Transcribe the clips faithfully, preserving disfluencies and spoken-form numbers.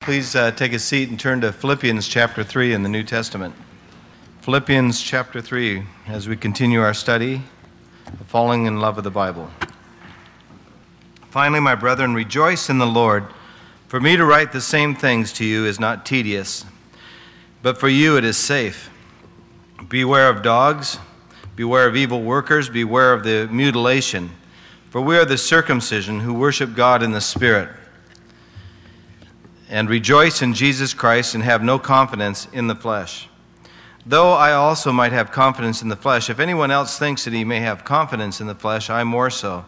Please uh, take a seat and turn to Philippians chapter three in the New Testament. Philippians chapter three, as we continue our study of falling in love with the Bible. Finally, my brethren, rejoice in the Lord. For me to write the same things to you is not tedious, but for you it is safe. Beware of dogs, beware of evil workers, beware of the mutilation. For we are the circumcision who worship God in the Spirit, and rejoice in Jesus Christ and have no confidence in the flesh. Though I also might have confidence in the flesh, if anyone else thinks that he may have confidence in the flesh, I more so.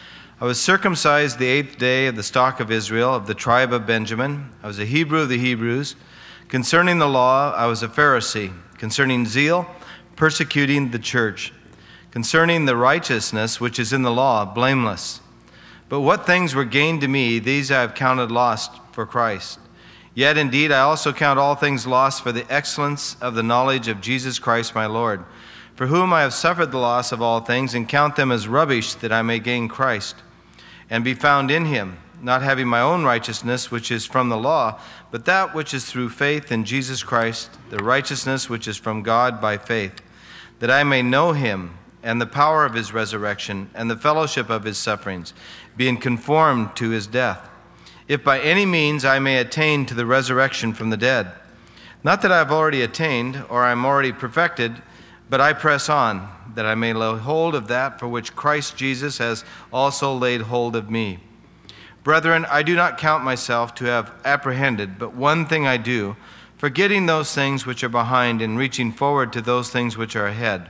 I was circumcised the eighth day of the stock of Israel, of the tribe of Benjamin. I was a Hebrew of the Hebrews. Concerning the law, I was a Pharisee. Concerning zeal, persecuting the church. Concerning the righteousness which is in the law, blameless. But what things were gained to me, these I have counted lost for Christ. Yet indeed I also count all things lost for the excellence of the knowledge of Jesus Christ my Lord, for whom I have suffered the loss of all things, and count them as rubbish, that I may gain Christ, and be found in him, not having my own righteousness, which is from the law, but that which is through faith in Jesus Christ, the righteousness which is from God by faith, that I may know him, and the power of his resurrection, and the fellowship of his sufferings, being conformed to his death, if by any means I may attain to the resurrection from the dead. Not that I have already attained, or I am already perfected, but I press on, that I may lay hold of that for which Christ Jesus has also laid hold of me. Brethren, I do not count myself to have apprehended, but one thing I do, forgetting those things which are behind and reaching forward to those things which are ahead.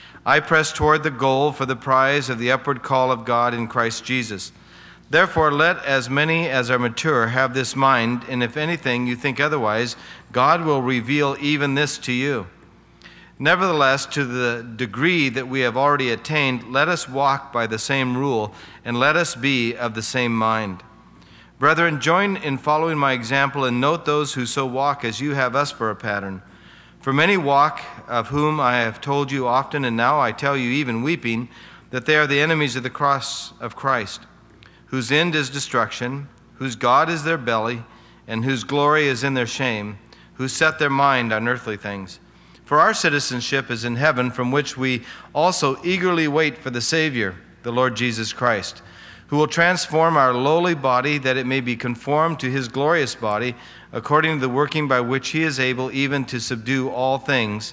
I press toward the goal for the prize of the upward call of God in Christ Jesus. Therefore, let as many as are mature have this mind, and if anything you think otherwise, God will reveal even this to you. Nevertheless, to the degree that we have already attained, let us walk by the same rule, and let us be of the same mind. Brethren, join in following my example, and note those who so walk as you have us for a pattern. For many walk, of whom I have told you often, and now I tell you even weeping, that they are the enemies of the cross of Christ, whose end is destruction, whose God is their belly, and whose glory is in their shame, who set their mind on earthly things. For our citizenship is in heaven, from which we also eagerly wait for the Savior, the Lord Jesus Christ, who will transform our lowly body, that it may be conformed to his glorious body, according to the working by which he is able even to subdue all things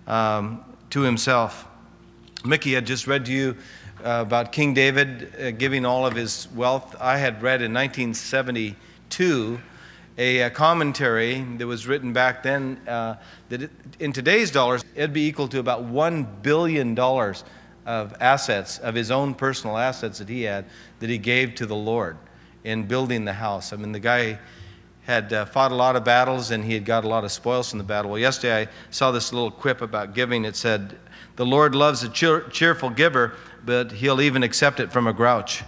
um, to himself. Mickey had just read to you Uh, about King David uh, giving all of his wealth. I had read in nineteen seventy-two a, a commentary that was written back then uh, that it, in today's dollars, it'd be equal to about one billion dollars of assets, of his own personal assets that he had, that he gave to the Lord in building the house. I mean, the guy had uh, fought a lot of battles, and he had got a lot of spoils from the battle. Well, yesterday I saw this little quip about giving. It said, "The Lord loves a cheer- cheerful giver, but he'll even accept it from a grouch."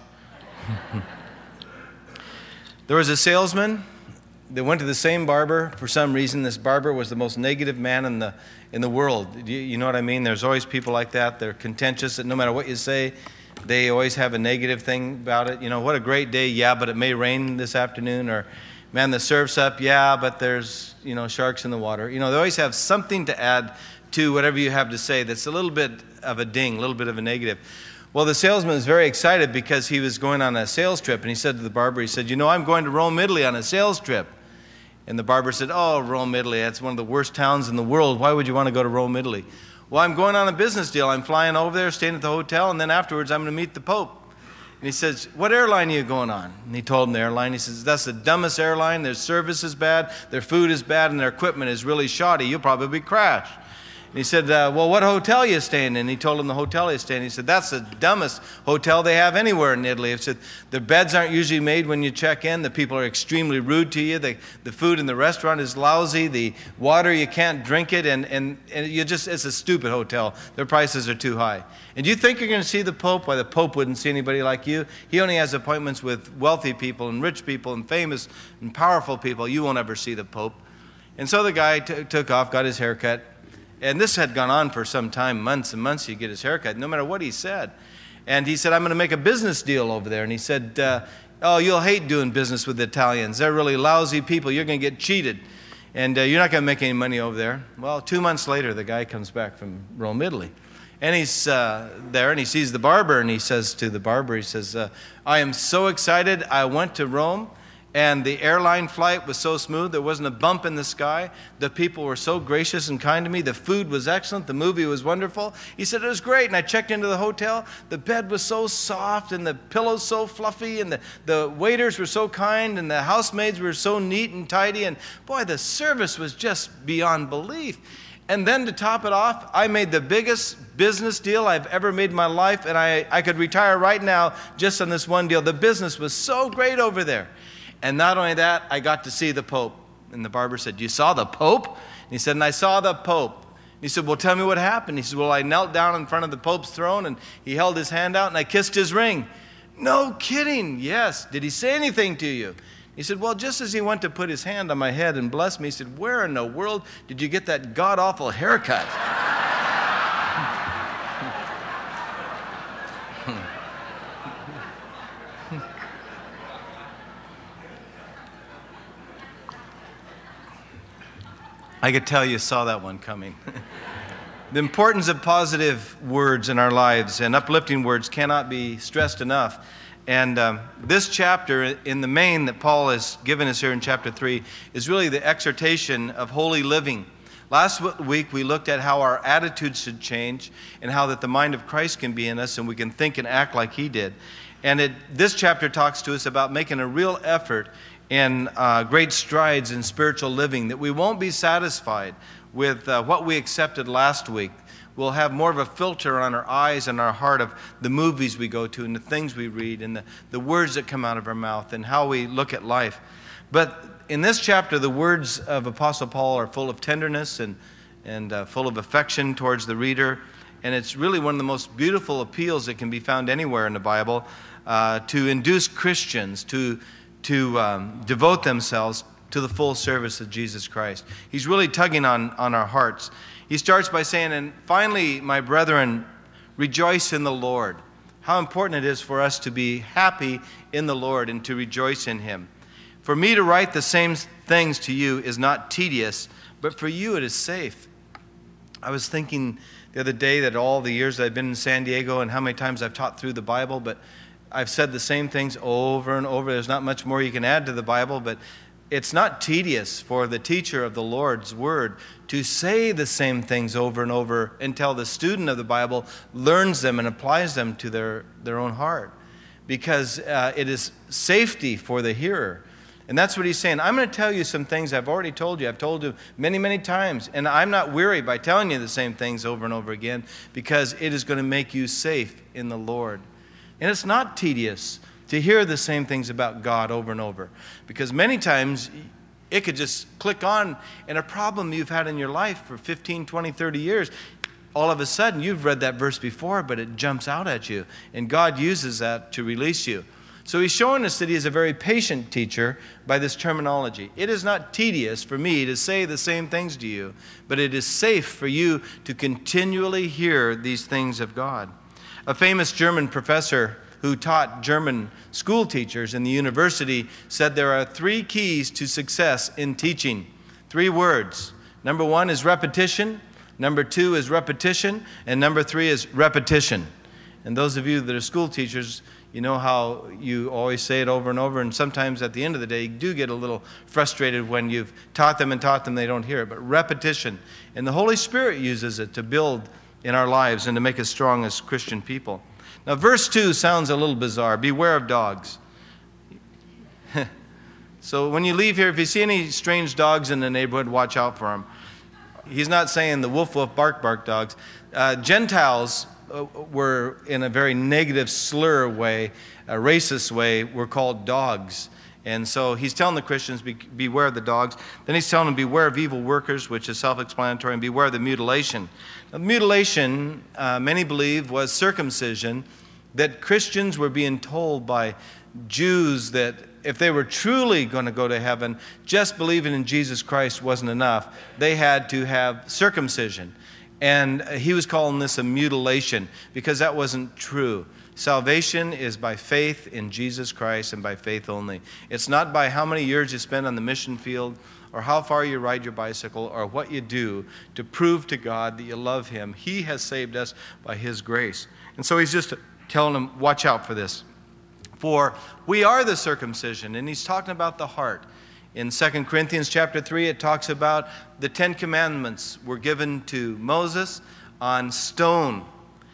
There was a salesman that went to the same barber. For some reason, this barber was the most negative man in the in the world. You, you know what I mean? There's always people like that. They're contentious, that no matter what you say, they always have a negative thing about it. You know, what a great day. Yeah, but it may rain this afternoon. Or, man, the surf's up. Yeah, but there's, you know, sharks in the water. You know, they always have something to add to whatever you have to say that's a little bit of a ding, a little bit of a negative. Well, the salesman was very excited because he was going on a sales trip, and he said to the barber, he said, "You know, I'm going to Rome, Italy on a sales trip." And the barber said, "Oh, Rome, Italy, that's one of the worst towns in the world. Why would you want to go to Rome, Italy?" "Well, I'm going on a business deal. I'm flying over there, staying at the hotel, and then afterwards I'm going to meet the Pope." And he says, "What airline are you going on?" And he told him the airline. He says, "That's the dumbest airline. Their service is bad, their food is bad, and their equipment is really shoddy. You'll probably crash." And he said, uh, "Well, what hotel are you staying in?" And he told him the hotel he's staying in. He said, "That's the dumbest hotel they have anywhere in Italy." He said, "The beds aren't usually made when you check in. The people are extremely rude to you. The, the food in the restaurant is lousy. The water, you can't drink it. And, and, and you just, it's a stupid hotel. Their prices are too high. And you think you're going to see the Pope? Why, the Pope wouldn't see anybody like you. He only has appointments with wealthy people and rich people and famous and powerful people. You won't ever see the Pope." And so the guy t- took off, got his haircut. And this had gone on for some time, months and months. He'd get his haircut, no matter what he said. And he said, "I'm going to make a business deal over there." And he said, uh, oh, you'll hate doing business with the Italians. They're really lousy people. You're going to get cheated, and uh, you're not going to make any money over there. Well, two months later, the guy comes back from Rome, Italy. And he's uh, there, and he sees the barber, and he says to the barber, he says, uh, I am so excited. I went to Rome, and the airline flight was so smooth. There wasn't a bump in the sky. The people were so gracious and kind to me. The food was excellent. The movie was wonderful. He said, it was great. And I checked into the hotel. The bed was so soft, and the pillows so fluffy, and the, the waiters were so kind, and the housemaids were so neat and tidy. And boy, the service was just beyond belief. And then to top it off, I made the biggest business deal I've ever made in my life, and I, I could retire right now just on this one deal. The business was so great over there. And not only that, I got to see the Pope. And the barber said, you saw the Pope? And he said, and I saw the Pope. And he said, well, tell me what happened. He said, well, I knelt down in front of the Pope's throne, and he held his hand out, and I kissed his ring. No kidding. Yes. Did he say anything to you? He said, well, just as he went to put his hand on my head and bless me, he said, where in the world did you get that god-awful haircut? I could tell you saw that one coming. The importance of positive words in our lives and uplifting words cannot be stressed enough. And um, this chapter, in the main, that Paul has given us here in chapter three, is really the exhortation of holy living. Last week, we looked at how our attitudes should change and how that the mind of Christ can be in us and we can think and act like he did. And it, this chapter talks to us about making a real effort in uh, great strides in spiritual living, that we won't be satisfied with uh, what we accepted last week. We'll have more of a filter on our eyes and our heart of the movies we go to and the things we read and the, the words that come out of our mouth and how we look at life. But in this chapter, the words of Apostle Paul are full of tenderness and, and uh, full of affection towards the reader. And it's really one of the most beautiful appeals that can be found anywhere in the Bible uh, to induce Christians to, to um, devote themselves to the full service of Jesus Christ. He's really tugging on, on our hearts. He starts by saying, and finally, my brethren, rejoice in the Lord. How important it is for us to be happy in the Lord and to rejoice in him. For me to write the same things to you is not tedious, but for you it is safe. I was thinking the other day that all the years I've been in San Diego and how many times I've taught through the Bible, but I've said the same things over and over. There's not much more you can add to the Bible, but it's not tedious for the teacher of the Lord's Word to say the same things over and over until the student of the Bible learns them and applies them to their, their own heart, because uh, it is safety for the hearer. And that's what he's saying. I'm going to tell you some things I've already told you. I've told you many, many times, and I'm not weary by telling you the same things over and over again, because it is going to make you safe in the Lord. And it's not tedious to hear the same things about God over and over, because many times it could just click on, and a problem you've had in your life for fifteen, twenty, thirty years, all of a sudden you've read that verse before, but it jumps out at you, and God uses that to release you. So he's showing us that he is a very patient teacher by this terminology. It is not tedious for me to say the same things to you, but it is safe for you to continually hear these things of God. A famous German professor who taught German school teachers in the university said there are three keys to success in teaching. Three words. Number one is repetition. Number two is repetition. And number three is repetition. And those of you that are school teachers, you know how you always say it over and over, and sometimes at the end of the day you do get a little frustrated when you've taught them and taught them, they don't hear it. But repetition. And the Holy Spirit uses it to build in our lives and to make us strong as Christian people. Now, verse two sounds a little bizarre. Beware of dogs. So when you leave here, if you see any strange dogs in the neighborhood, watch out for them. He's not saying the woof woof bark bark dogs. Uh, Gentiles uh, were, in a very negative slur way, a racist way, were called dogs. And so he's telling the Christians, be, beware of the dogs. Then he's telling them, beware of evil workers, which is self-explanatory, and beware of the mutilation. Now, mutilation, uh, many believe, was circumcision, that Christians were being told by Jews that if they were truly going to go to heaven, just believing in Jesus Christ wasn't enough. They had to have circumcision. And he was calling this a mutilation because that wasn't true. Salvation is by faith in Jesus Christ and by faith only. It's not by how many years you spend on the mission field or how far you ride your bicycle or what you do to prove to God that you love him. He has saved us by his grace. And so he's just telling them, watch out for this. For we are the circumcision, and he's talking about the heart. In Second Corinthians chapter three, it talks about the Ten Commandments were given to Moses on stone.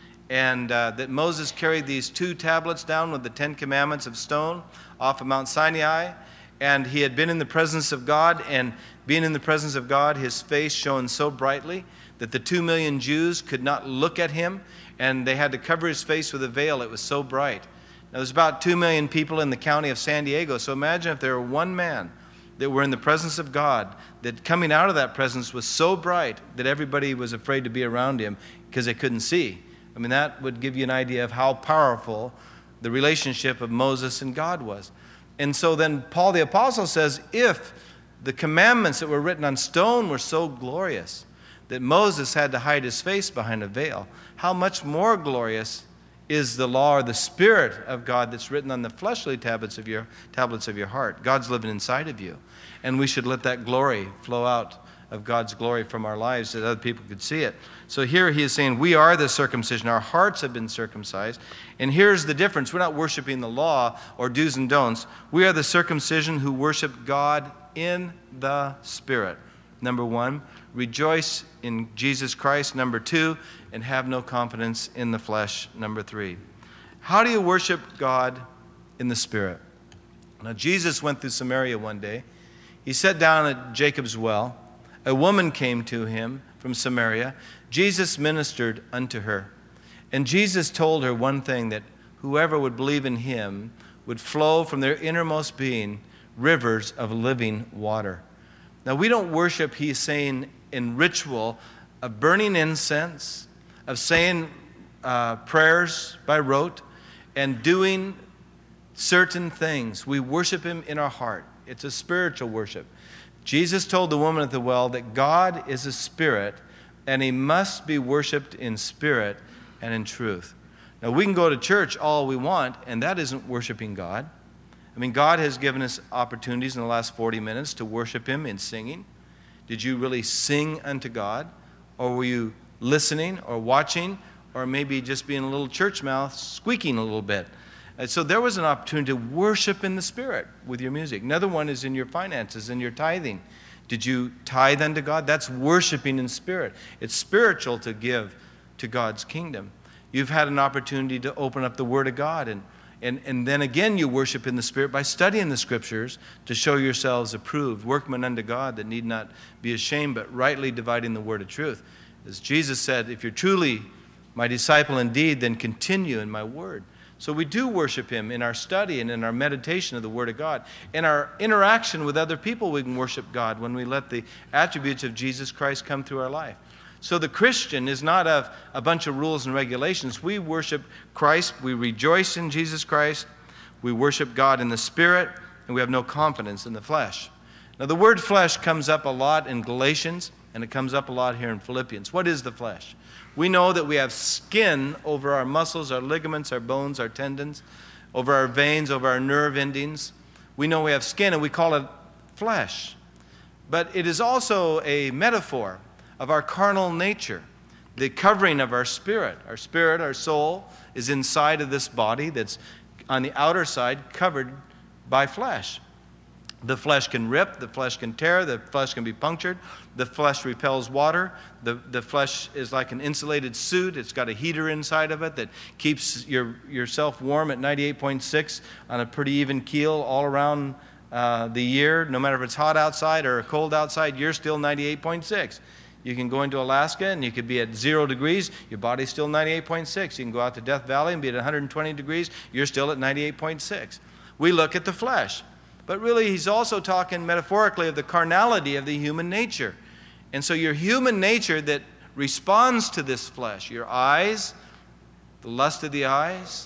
And uh, that Moses carried these two tablets down with the Ten Commandments of stone off of Mount Sinai. And he had been in the presence of God, and being in the presence of God, his face shone so brightly that the two million Jews could not look at him, and they had to cover his face with a veil. It was so bright. Now, there's about two million people in the county of San Diego, so imagine if there were one man that were in the presence of God, that coming out of that presence was so bright that everybody was afraid to be around him because they couldn't see. I mean, that would give you an idea of how powerful the relationship of Moses and God was. And so then Paul the Apostle says, if the commandments that were written on stone were so glorious that Moses had to hide his face behind a veil, how much more glorious is the law or the Spirit of God that's written on the fleshly tablets of your, tablets of your heart. God's living inside of you. And we should let that glory flow out of God's glory from our lives so that other people could see it. So here he is saying, we are the circumcision. Our hearts have been circumcised. And here's the difference. We're not worshiping the law or do's and don'ts. We are the circumcision who worship God in the Spirit. Number one, rejoice in Jesus Christ. Number two, and have no confidence in the flesh. Number three. How do you worship God in the Spirit? Now, Jesus went through Samaria one day. He sat down at Jacob's well. A woman came to him from Samaria. Jesus ministered unto her. And Jesus told her one thing, that whoever would believe in him would flow from their innermost being rivers of living water. Now, we don't worship, he's saying, in ritual of burning incense, of saying uh, prayers by rote, and doing certain things. We worship him in our heart. It's a spiritual worship. Jesus told the woman at the well that God is a spirit, and he must be worshiped in spirit and in truth. Now, we can go to church all we want, and that isn't worshiping God. I mean, God has given us opportunities in the last forty minutes to worship him in singing. Did you really sing unto God? Or were you listening or watching, or maybe just being a little church mouth, squeaking a little bit? And so there was an opportunity to worship in the Spirit with your music. Another one is in your finances, in your tithing. Did you tithe unto God? That's worshiping in spirit. It's spiritual to give to God's kingdom. You've had an opportunity to open up the Word of God, and, and, and then again you worship in the Spirit by studying the Scriptures to show yourselves approved, workmen unto God that need not be ashamed, but rightly dividing the word of truth. As Jesus said, if you're truly my disciple indeed, then continue in my word. So we do worship him in our study and in our meditation of the Word of God. In our interaction with other people, we can worship God when we let the attributes of Jesus Christ come through our life. So the Christian is not of a bunch of rules and regulations. We worship Christ. We rejoice in Jesus Christ. We worship God in the Spirit, and we have no confidence in the flesh. Now, the word flesh comes up a lot in Galatians, and it comes up a lot here in Philippians. What is the flesh? We know that we have skin over our muscles, our ligaments, our bones, our tendons, over our veins, over our nerve endings. We know we have skin, and we call it flesh. But it is also a metaphor of our carnal nature, the covering of our spirit. Our spirit, our soul, is inside of this body that's on the outer side covered by flesh. The flesh can rip, the flesh can tear, the flesh can be punctured, the flesh repels water, the, the flesh is like an insulated suit. It's got a heater inside of it that keeps your, yourself warm at ninety-eight point six on a pretty even keel all around uh, the year. No matter if it's hot outside or cold outside, you're still ninety-eight point six. You can go into Alaska and you could be at zero degrees, your body's still ninety-eight point six. You can go out to Death Valley and be at one hundred twenty degrees, you're still at ninety-eight point six. We look at the flesh. But really, he's also talking metaphorically of the carnality of the human nature. And so your human nature that responds to this flesh, your eyes, the lust of the eyes,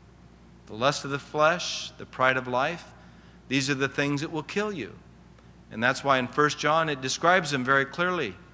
the lust of the flesh, the pride of life, these are the things that will kill you. And that's why in First John it describes them very clearly.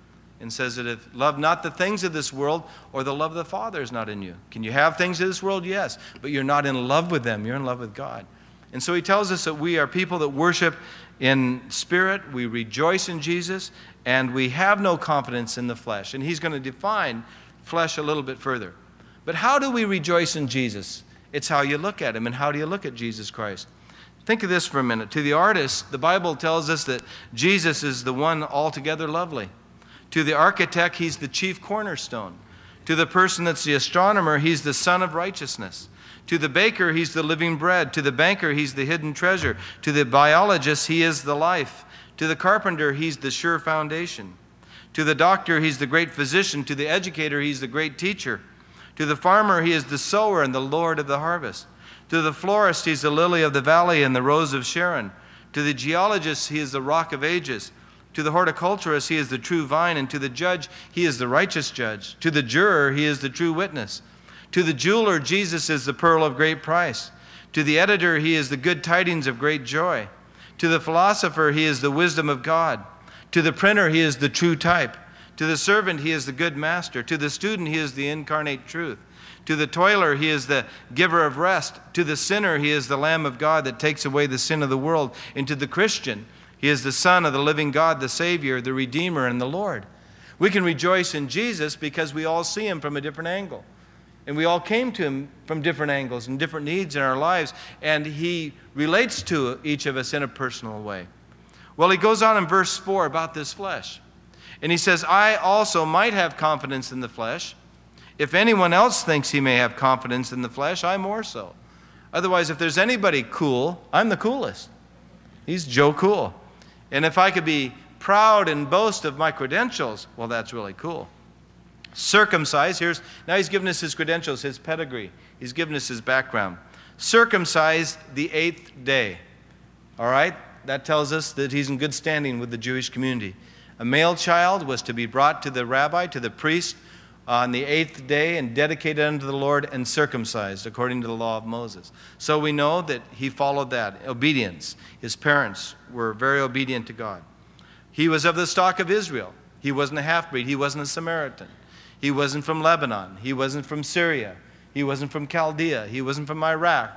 and says that if love not the things of this world, or the love of the Father is not in you. Can you have things of this world? Yes, but you're not in love with them. You're in love with God. And so he tells us that we are people that worship in spirit, we rejoice in Jesus, and we have no confidence in the flesh. And he's going to define flesh a little bit further. But how do we rejoice in Jesus? It's how you look at him. And how do you look at Jesus Christ? Think of this for a minute. To the artist, the Bible tells us that Jesus is the one altogether lovely. To the architect, he's the chief cornerstone. To the person that's the astronomer, he's the sun of righteousness. To the baker, he's the living bread. To the banker, he's the hidden treasure. To the biologist, he is the life. To the carpenter, he's the sure foundation. To the doctor, he's the great physician. To the educator, he's the great teacher. To the farmer, he is the sower and the Lord of the harvest. To the florist, he's the lily of the valley and the rose of Sharon. To the geologist, he is the rock of ages. To the horticulturist, he is the true vine. And to the judge, he is the righteous judge. To the juror, he is the true witness. To the jeweler, Jesus is the pearl of great price. To the editor, he is the good tidings of great joy. To the philosopher, he is the wisdom of God. To the printer, he is the true type. To the servant, he is the good master. To the student, he is the incarnate truth. To the toiler, he is the giver of rest. To the sinner, he is the Lamb of God that takes away the sin of the world. And to the Christian, he is the Son of the living God, the Savior, the Redeemer, and the Lord. We can rejoice in Jesus because we all see him from a different angle. And we all came to him from different angles and different needs in our lives. And he relates to each of us in a personal way. Well, he goes on in verse four about this flesh. And he says, I also might have confidence in the flesh. If anyone else thinks he may have confidence in the flesh, I more so. Otherwise, if there's anybody cool, I'm the coolest. He's Joe Cool. And if I could be proud and boast of my credentials, well, that's really cool. Circumcised, here's, now he's given us his credentials, his pedigree. He's given us his background. Circumcised the eighth day. All right? That tells us that he's in good standing with the Jewish community. A male child was to be brought to the rabbi, to the priest, on the eighth day and dedicated unto the Lord and circumcised according to the law of Moses. So we know that he followed that. Obedience. His parents were very obedient to God. He was of the stock of Israel. He wasn't a half-breed. He wasn't a Samaritan. He wasn't from Lebanon. He wasn't from Syria. He wasn't from Chaldea. He wasn't from Iraq.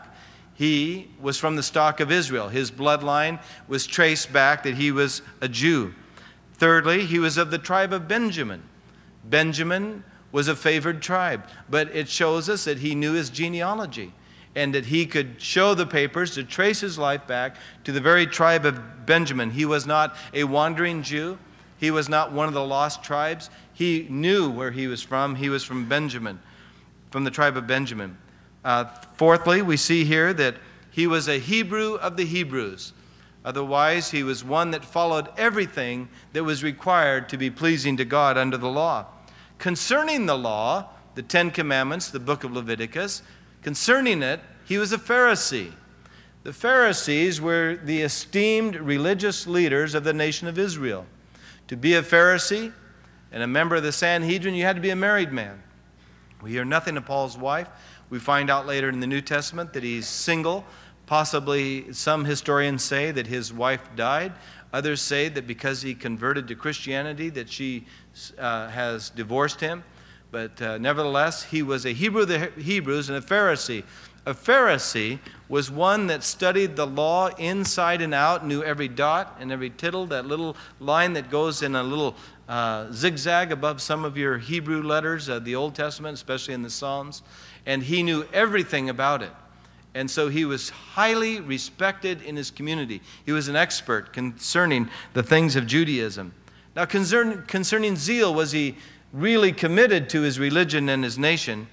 He was from the stock of Israel. His bloodline was traced back that he was a Jew. Thirdly, he was of the tribe of Benjamin. Benjamin was a favored tribe, but it shows us that he knew his genealogy and that he could show the papers to trace his life back to the very tribe of Benjamin. He was not a wandering Jew. He was not one of the lost tribes. He knew where he was from. He was from Benjamin, from the tribe of Benjamin. Uh, fourthly, we see here that he was a Hebrew of the Hebrews. Otherwise, he was one that followed everything that was required to be pleasing to God under the law. Concerning the law, the Ten Commandments, the book of Leviticus, concerning it, he was a Pharisee. The Pharisees were the esteemed religious leaders of the nation of Israel. To be a Pharisee and a member of the Sanhedrin, you had to be a married man. We hear nothing of Paul's wife. We find out later in the New Testament that he's single. Possibly some historians say that his wife died. Others say that because he converted to Christianity that she uh, has divorced him. But uh, nevertheless, he was a Hebrew of the Hebrews and a Pharisee. A Pharisee was one that studied the law inside and out, knew every dot and every tittle, that little line that goes in a little uh, zigzag above some of your Hebrew letters of the Old Testament, especially in the Psalms. And he knew everything about it. And so he was highly respected in his community. He was an expert concerning the things of Judaism. Now, concern, concerning zeal, was he really committed to his religion and his nation?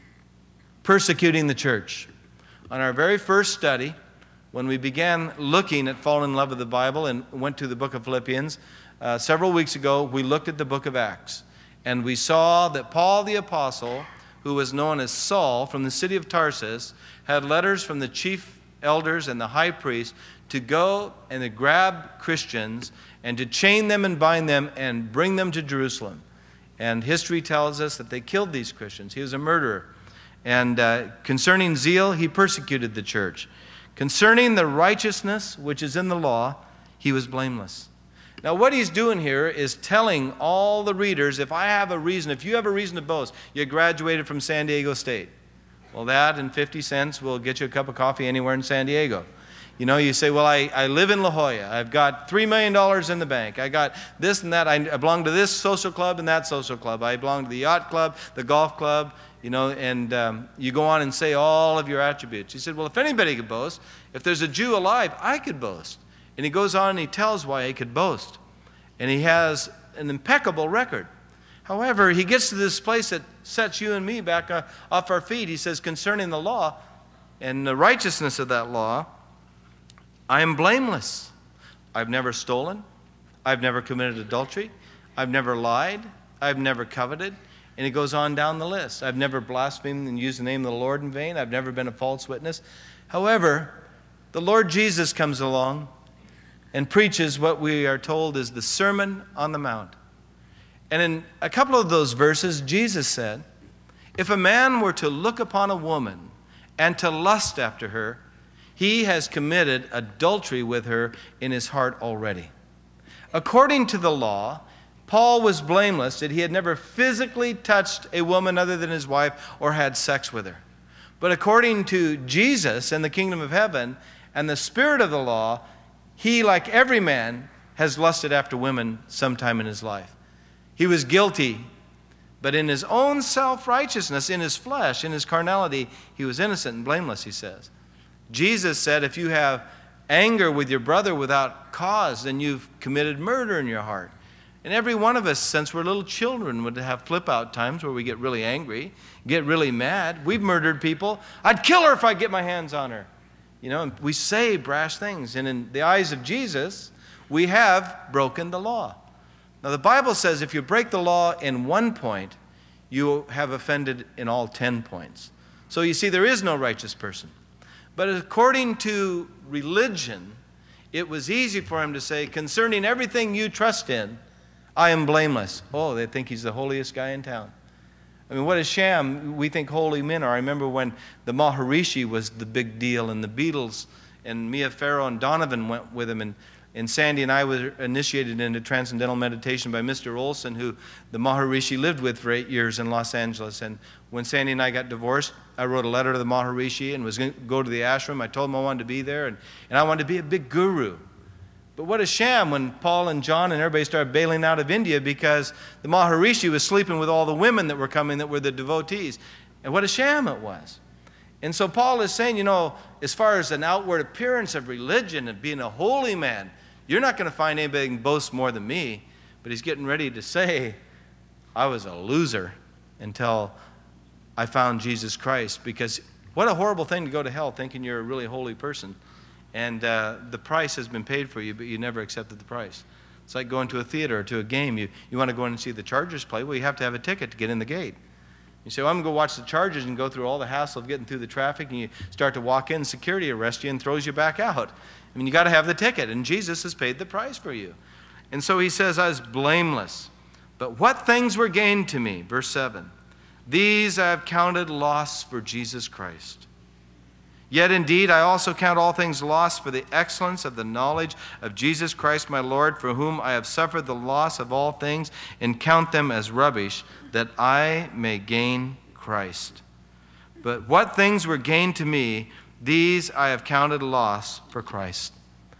Persecuting the church. On our very first study, when we began looking at falling in love with the Bible and went to the book of Philippians, uh, several weeks ago, we looked at the book of Acts. And we saw that Paul the Apostle, who was known as Saul from the city of Tarsus, had letters from the chief elders and the high priest to go and to grab Christians and to chain them and bind them and bring them to Jerusalem. And history tells us that they killed these Christians. He was a murderer. And uh, concerning zeal, he persecuted the church. Concerning the righteousness which is in the law, he was blameless. Now, what he's doing here is telling all the readers, if I have a reason, if you have a reason to boast, you graduated from San Diego State. Well, that and fifty cents will get you a cup of coffee anywhere in San Diego. You know, you say, well, I, I live in La Jolla. I've got three million dollars in the bank. I got this and that. I, I belong to this social club and that social club. I belong to the yacht club, the golf club, you know, and um, you go on and say all of your attributes. He said, well, if anybody could boast, if there's a Jew alive, I could boast. And he goes on and he tells why he could boast. And he has an impeccable record. However, he gets to this place that sets you and me back uh, off our feet. He says, concerning the law and the righteousness of that law, I am blameless. I've never stolen. I've never committed adultery. I've never lied. I've never coveted. And he goes on down the list. I've never blasphemed and used the name of the Lord in vain. I've never been a false witness. However, the Lord Jesus comes along and preaches what we are told is the Sermon on the Mount. And in a couple of those verses, Jesus said, if a man were to look upon a woman and to lust after her, he has committed adultery with her in his heart already. According to the law, Paul was blameless that he had never physically touched a woman other than his wife or had sex with her. But according to Jesus and the kingdom of heaven and the spirit of the law, he, like every man, has lusted after women sometime in his life. He was guilty, but in his own self-righteousness, in his flesh, in his carnality, he was innocent and blameless, he says. Jesus said, if you have anger with your brother without cause, then you've committed murder in your heart. And every one of us, since we're little children, would have flip-out times where we get really angry, get really mad. We've murdered people. I'd kill her if I get my hands on her. You know, and we say brash things. And in the eyes of Jesus, we have broken the law. Now, the Bible says if you break the law in one point, you have offended in all ten points. So you see, there is no righteous person. But according to religion, it was easy for him to say, concerning everything you trust in, I am blameless. Oh, they think he's the holiest guy in town. I mean, what a sham we think holy men are. I remember when the Maharishi was the big deal, and the Beatles and Mia Farrow and Donovan went with him, and, and Sandy and I were initiated into transcendental meditation by Mister Olson, who the Maharishi lived with for eight years in Los Angeles. And when Sandy and I got divorced, I wrote a letter to the Maharishi and was going to go to the ashram. I told him I wanted to be there, and, and I wanted to be a big guru. But what a sham when Paul and John and everybody started bailing out of India because the Maharishi was sleeping with all the women that were coming that were the devotees. And what a sham it was. And so Paul is saying, you know, as far as an outward appearance of religion and being a holy man, you're not going to find anybody who can boast more than me. But he's getting ready to say, I was a loser until I found Jesus Christ. Because what a horrible thing to go to hell thinking you're a really holy person. And uh, the price has been paid for you, but you never accepted the price. It's like going to a theater or to a game. You, you want to go in and see the Chargers play. Well, you have to have a ticket to get in the gate. You say, well, I'm going to go watch the Chargers and go through all the hassle of getting through the traffic, and you start to walk in, security arrests you and throws you back out. I mean, you got to have the ticket, and Jesus has paid the price for you. And so he says, I was blameless. But what things were gained to me? Verse seven. These I have counted loss for Jesus Christ. Yet indeed I also count all things lost for the excellence of the knowledge of Jesus Christ my Lord, for whom I have suffered the loss of all things, and count them as rubbish, that I may gain Christ. But what things were gained to me, these I have counted loss for Christ.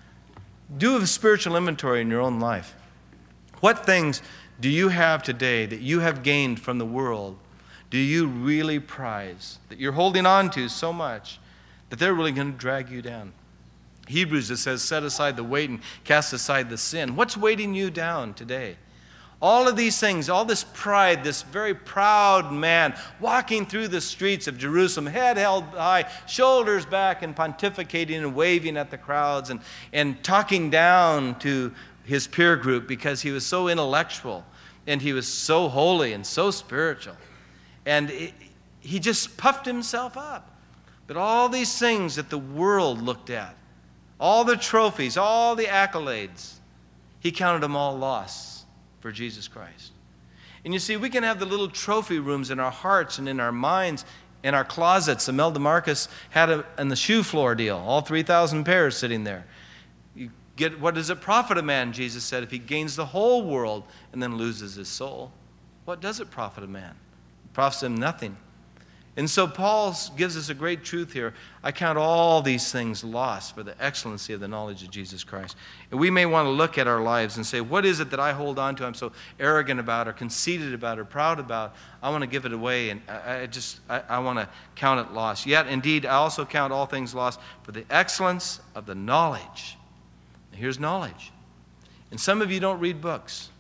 Do a spiritual inventory in your own life. What things do you have today that you have gained from the world do you really prize, that you're holding on to so much that they're really going to drag you down? Hebrews, it says, set aside the weight and cast aside the sin. What's weighting you down today? All of these things, all this pride, this very proud man walking through the streets of Jerusalem, head held high, shoulders back, and pontificating and waving at the crowds and, and talking down to his peer group because he was so intellectual and he was so holy and so spiritual. And it, he just puffed himself up. But all these things that the world looked at, all the trophies, all the accolades, he counted them all loss for Jesus Christ. And you see, we can have the little trophy rooms in our hearts and in our minds, in our closets. Imelda Marcus had a, in the shoe floor deal, all three thousand pairs sitting there. You get, what does it profit a man, Jesus said, if he gains the whole world and then loses his soul? What does it profit a man? It profits him nothing. And so Paul gives us a great truth here. I count all these things lost for the excellency of the knowledge of Jesus Christ. And we may want to look at our lives and say, what is it that I hold on to, I'm so arrogant about, or conceited about, or proud about? I want to give it away, and I, I just, I, I want to count it lost. Yet, indeed, I also count all things lost for the excellence of the knowledge. Here's knowledge. And some of you don't read books.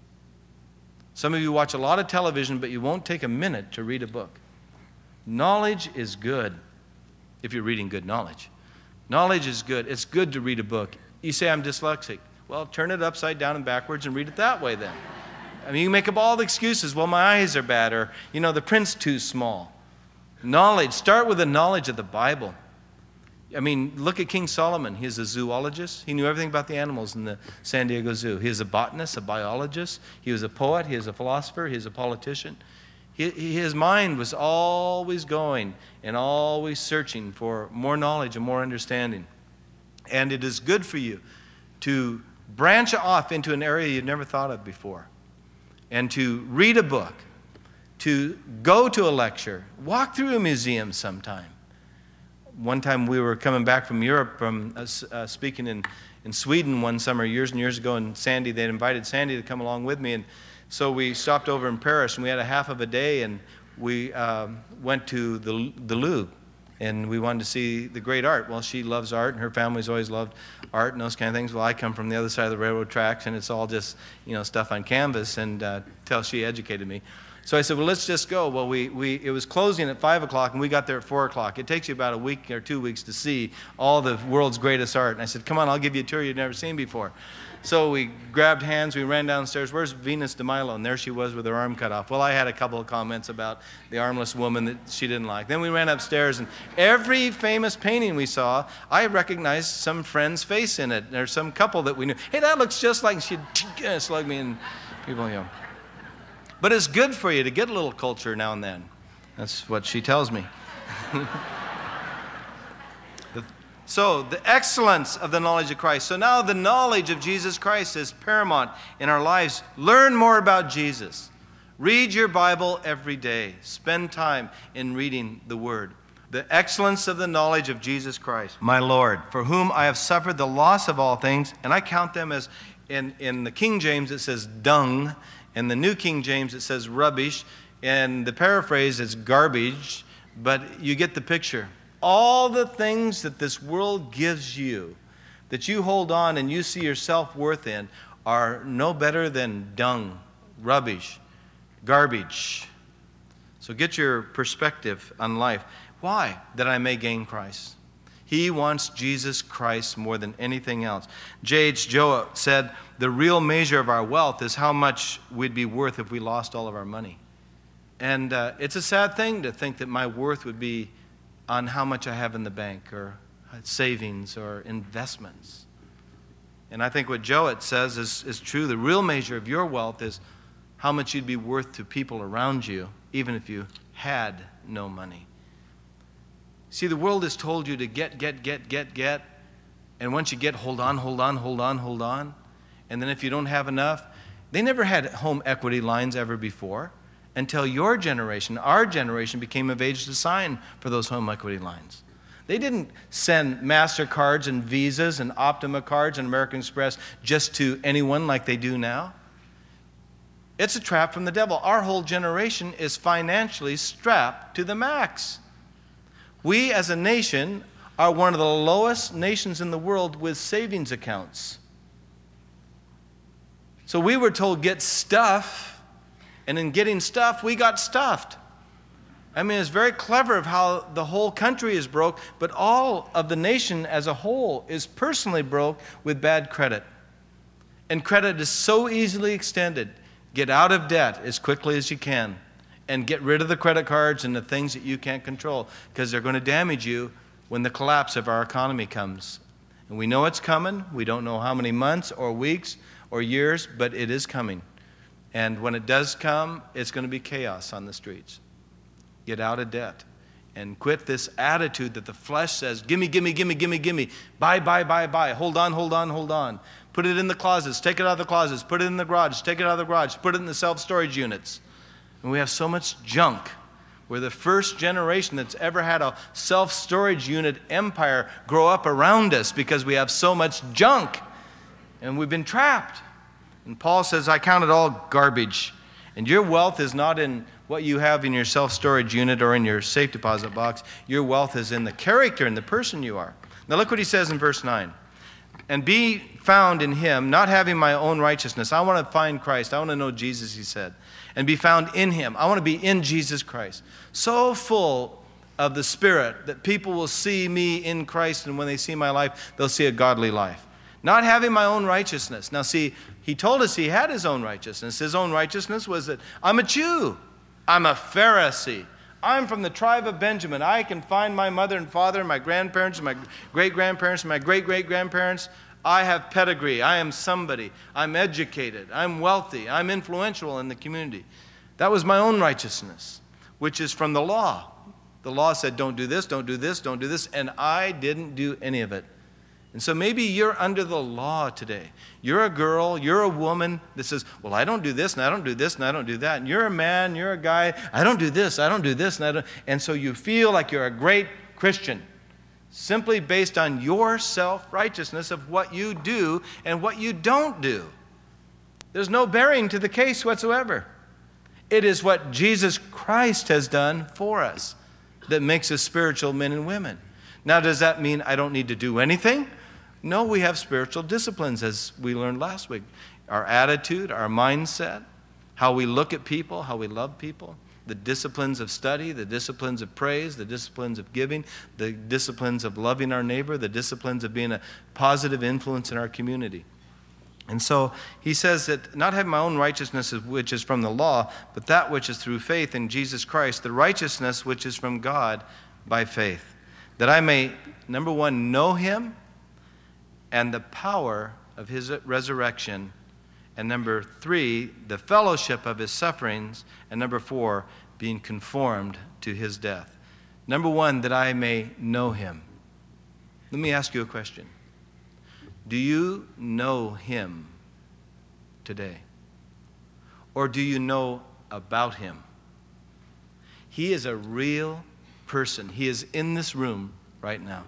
Some of you watch a lot of television, but you won't take a minute to read a book. Knowledge is good if you're reading good knowledge. Knowledge is good. It's good to read a book. You say, I'm dyslexic. Well, turn it upside down and backwards and read it that way then. I mean, you make up all the excuses. Well, my eyes are bad, or, you know, the print's too small. Knowledge. Start with the knowledge of the Bible. I mean, look at King Solomon. He's a zoologist. He knew everything about the animals in the San Diego Zoo. He was a botanist, a biologist. He was a poet. He was a philosopher. He was a politician. His mind was always going and always searching for more knowledge and more understanding. And it is good for you to branch off into an area you've never thought of before, and to read a book, to go to a lecture, walk through a museum sometime. One time we were coming back from Europe from uh, uh, speaking in, in Sweden one summer years and years ago, and Sandy, they'd invited Sandy to come along with me, and so we stopped over in Paris, and we had a half of a day, and we um, went to the, the Louvre, and we wanted to see the great art. Well, she loves art, and her family's always loved art and those kind of things. Well, I come from the other side of the railroad tracks, and it's all just, you know, stuff on canvas, and uh, till she educated me. So I said, well, let's just go. Well, we, we it was closing at five o'clock, and we got there at four o'clock. It takes you about a week or two weeks to see all the world's greatest art. And I said, come on, I'll give you a tour you've never seen before. So we grabbed hands, we ran downstairs. Where's Venus de Milo? And there she was with her arm cut off. Well, I had a couple of comments about the armless woman that she didn't like. Then we ran upstairs, and every famous painting we saw, I recognized some friend's face in it, or some couple that we knew. Hey, that looks just like, she'd slug me, and people, you know. But it's good for you to get a little culture now and then. That's what she tells me. So, the excellence of the knowledge of Christ. So now the knowledge of Jesus Christ is paramount in our lives. Learn more about Jesus. Read your Bible every day. Spend time in reading the Word. The excellence of the knowledge of Jesus Christ, my Lord, for whom I have suffered the loss of all things, and I count them as, in, in the King James it says dung, in the New King James it says rubbish, and the paraphrase is garbage, but you get the picture. All the things that this world gives you, that you hold on and you see your self-worth in, are no better than dung, rubbish, garbage. So get your perspective on life. Why? That I may gain Christ. He wants Jesus Christ more than anything else. J H Jowett said, the real measure of our wealth is how much we'd be worth if we lost all of our money. And uh, it's a sad thing to think that my worth would be on how much I have in the bank, or savings, or investments. And I think what Jowett says is, is true. The real measure of your wealth is how much you'd be worth to people around you, even if you had no money. See, the world has told you to get, get, get, get, get. And once you get, hold on, hold on, hold on, hold on. And then if you don't have enough, they never had home equity lines ever before, until your generation, our generation, became of age to sign for those home equity lines. They didn't send MasterCards and Visas and Optima cards and American Express just to anyone like they do now. It's a trap from the devil. Our whole generation is financially strapped to the max. We as a nation are one of the lowest nations in the world with savings accounts. So we were told, get stuff. And in getting stuff, we got stuffed. I mean, it's very clever of how the whole country is broke, but all of the nation as a whole is personally broke with bad credit. And credit is so easily extended. Get out of debt as quickly as you can, and get rid of the credit cards and the things that you can't control, because they're going to damage you when the collapse of our economy comes. And we know it's coming. We don't know how many months or weeks or years, but it is coming. And when it does come, it's going to be chaos on the streets. Get out of debt. and quit this attitude that the flesh says, gimme, gimme, gimme, gimme, gimme, buy, buy, buy, buy, hold on, hold on, hold on. Put it in the closets, take it out of the closets, put it in the garage, take it out of the garage, put it in the self-storage units. And we have so much junk. We're the first generation that's ever had a self-storage unit empire grow up around us because we have so much junk. And we've been trapped. And Paul says, I count it all garbage. And your wealth is not in what you have in your self-storage unit or in your safe deposit box. Your wealth is in the character and the person you are. Now look what he says in verse nine. And be found in him, not having my own righteousness. I want to find Christ. I want to know Jesus, he said. And be found in him. I want to be in Jesus Christ. So full of the Spirit that people will see me in Christ, and when they see my life, they'll see a godly life. Not having my own righteousness. Now see, he told us he had his own righteousness. His own righteousness was that I'm a Jew. I'm a Pharisee. I'm from the tribe of Benjamin. I can find my mother and father and my grandparents and my great-grandparents and my great-great-grandparents. I have pedigree. I am somebody. I'm educated. I'm wealthy. I'm influential in the community. That was my own righteousness, which is from the law. The law said, don't do this, don't do this, don't do this, and I didn't do any of it. And so maybe you're under the law today. You're a girl, you're a woman that says, well, I don't do this, and I don't do this, and I don't do that. And you're a man, you're a guy, I don't do this, I don't do this, and I don't. And so you feel like you're a great Christian, simply based on your self-righteousness of what you do and what you don't do. There's no bearing to the case whatsoever. It is what Jesus Christ has done for us that makes us spiritual men and women. Now, does that mean I don't need to do anything? No, we have spiritual disciplines, as we learned last week. Our attitude, our mindset, how we look at people, how we love people, the disciplines of study, the disciplines of praise, the disciplines of giving, the disciplines of loving our neighbor, the disciplines of being a positive influence in our community. And so he says that not having my own righteousness which is from the law, but that which is through faith in Jesus Christ, the righteousness which is from God by faith, that I may, number one, know him and the power of his resurrection, and number three, the fellowship of his sufferings, and number four, being conformed to his death. Number one, that I may know him. Let me ask you a question. Do you know him today? Or do you know about him? He is a real person. He is in this room right now.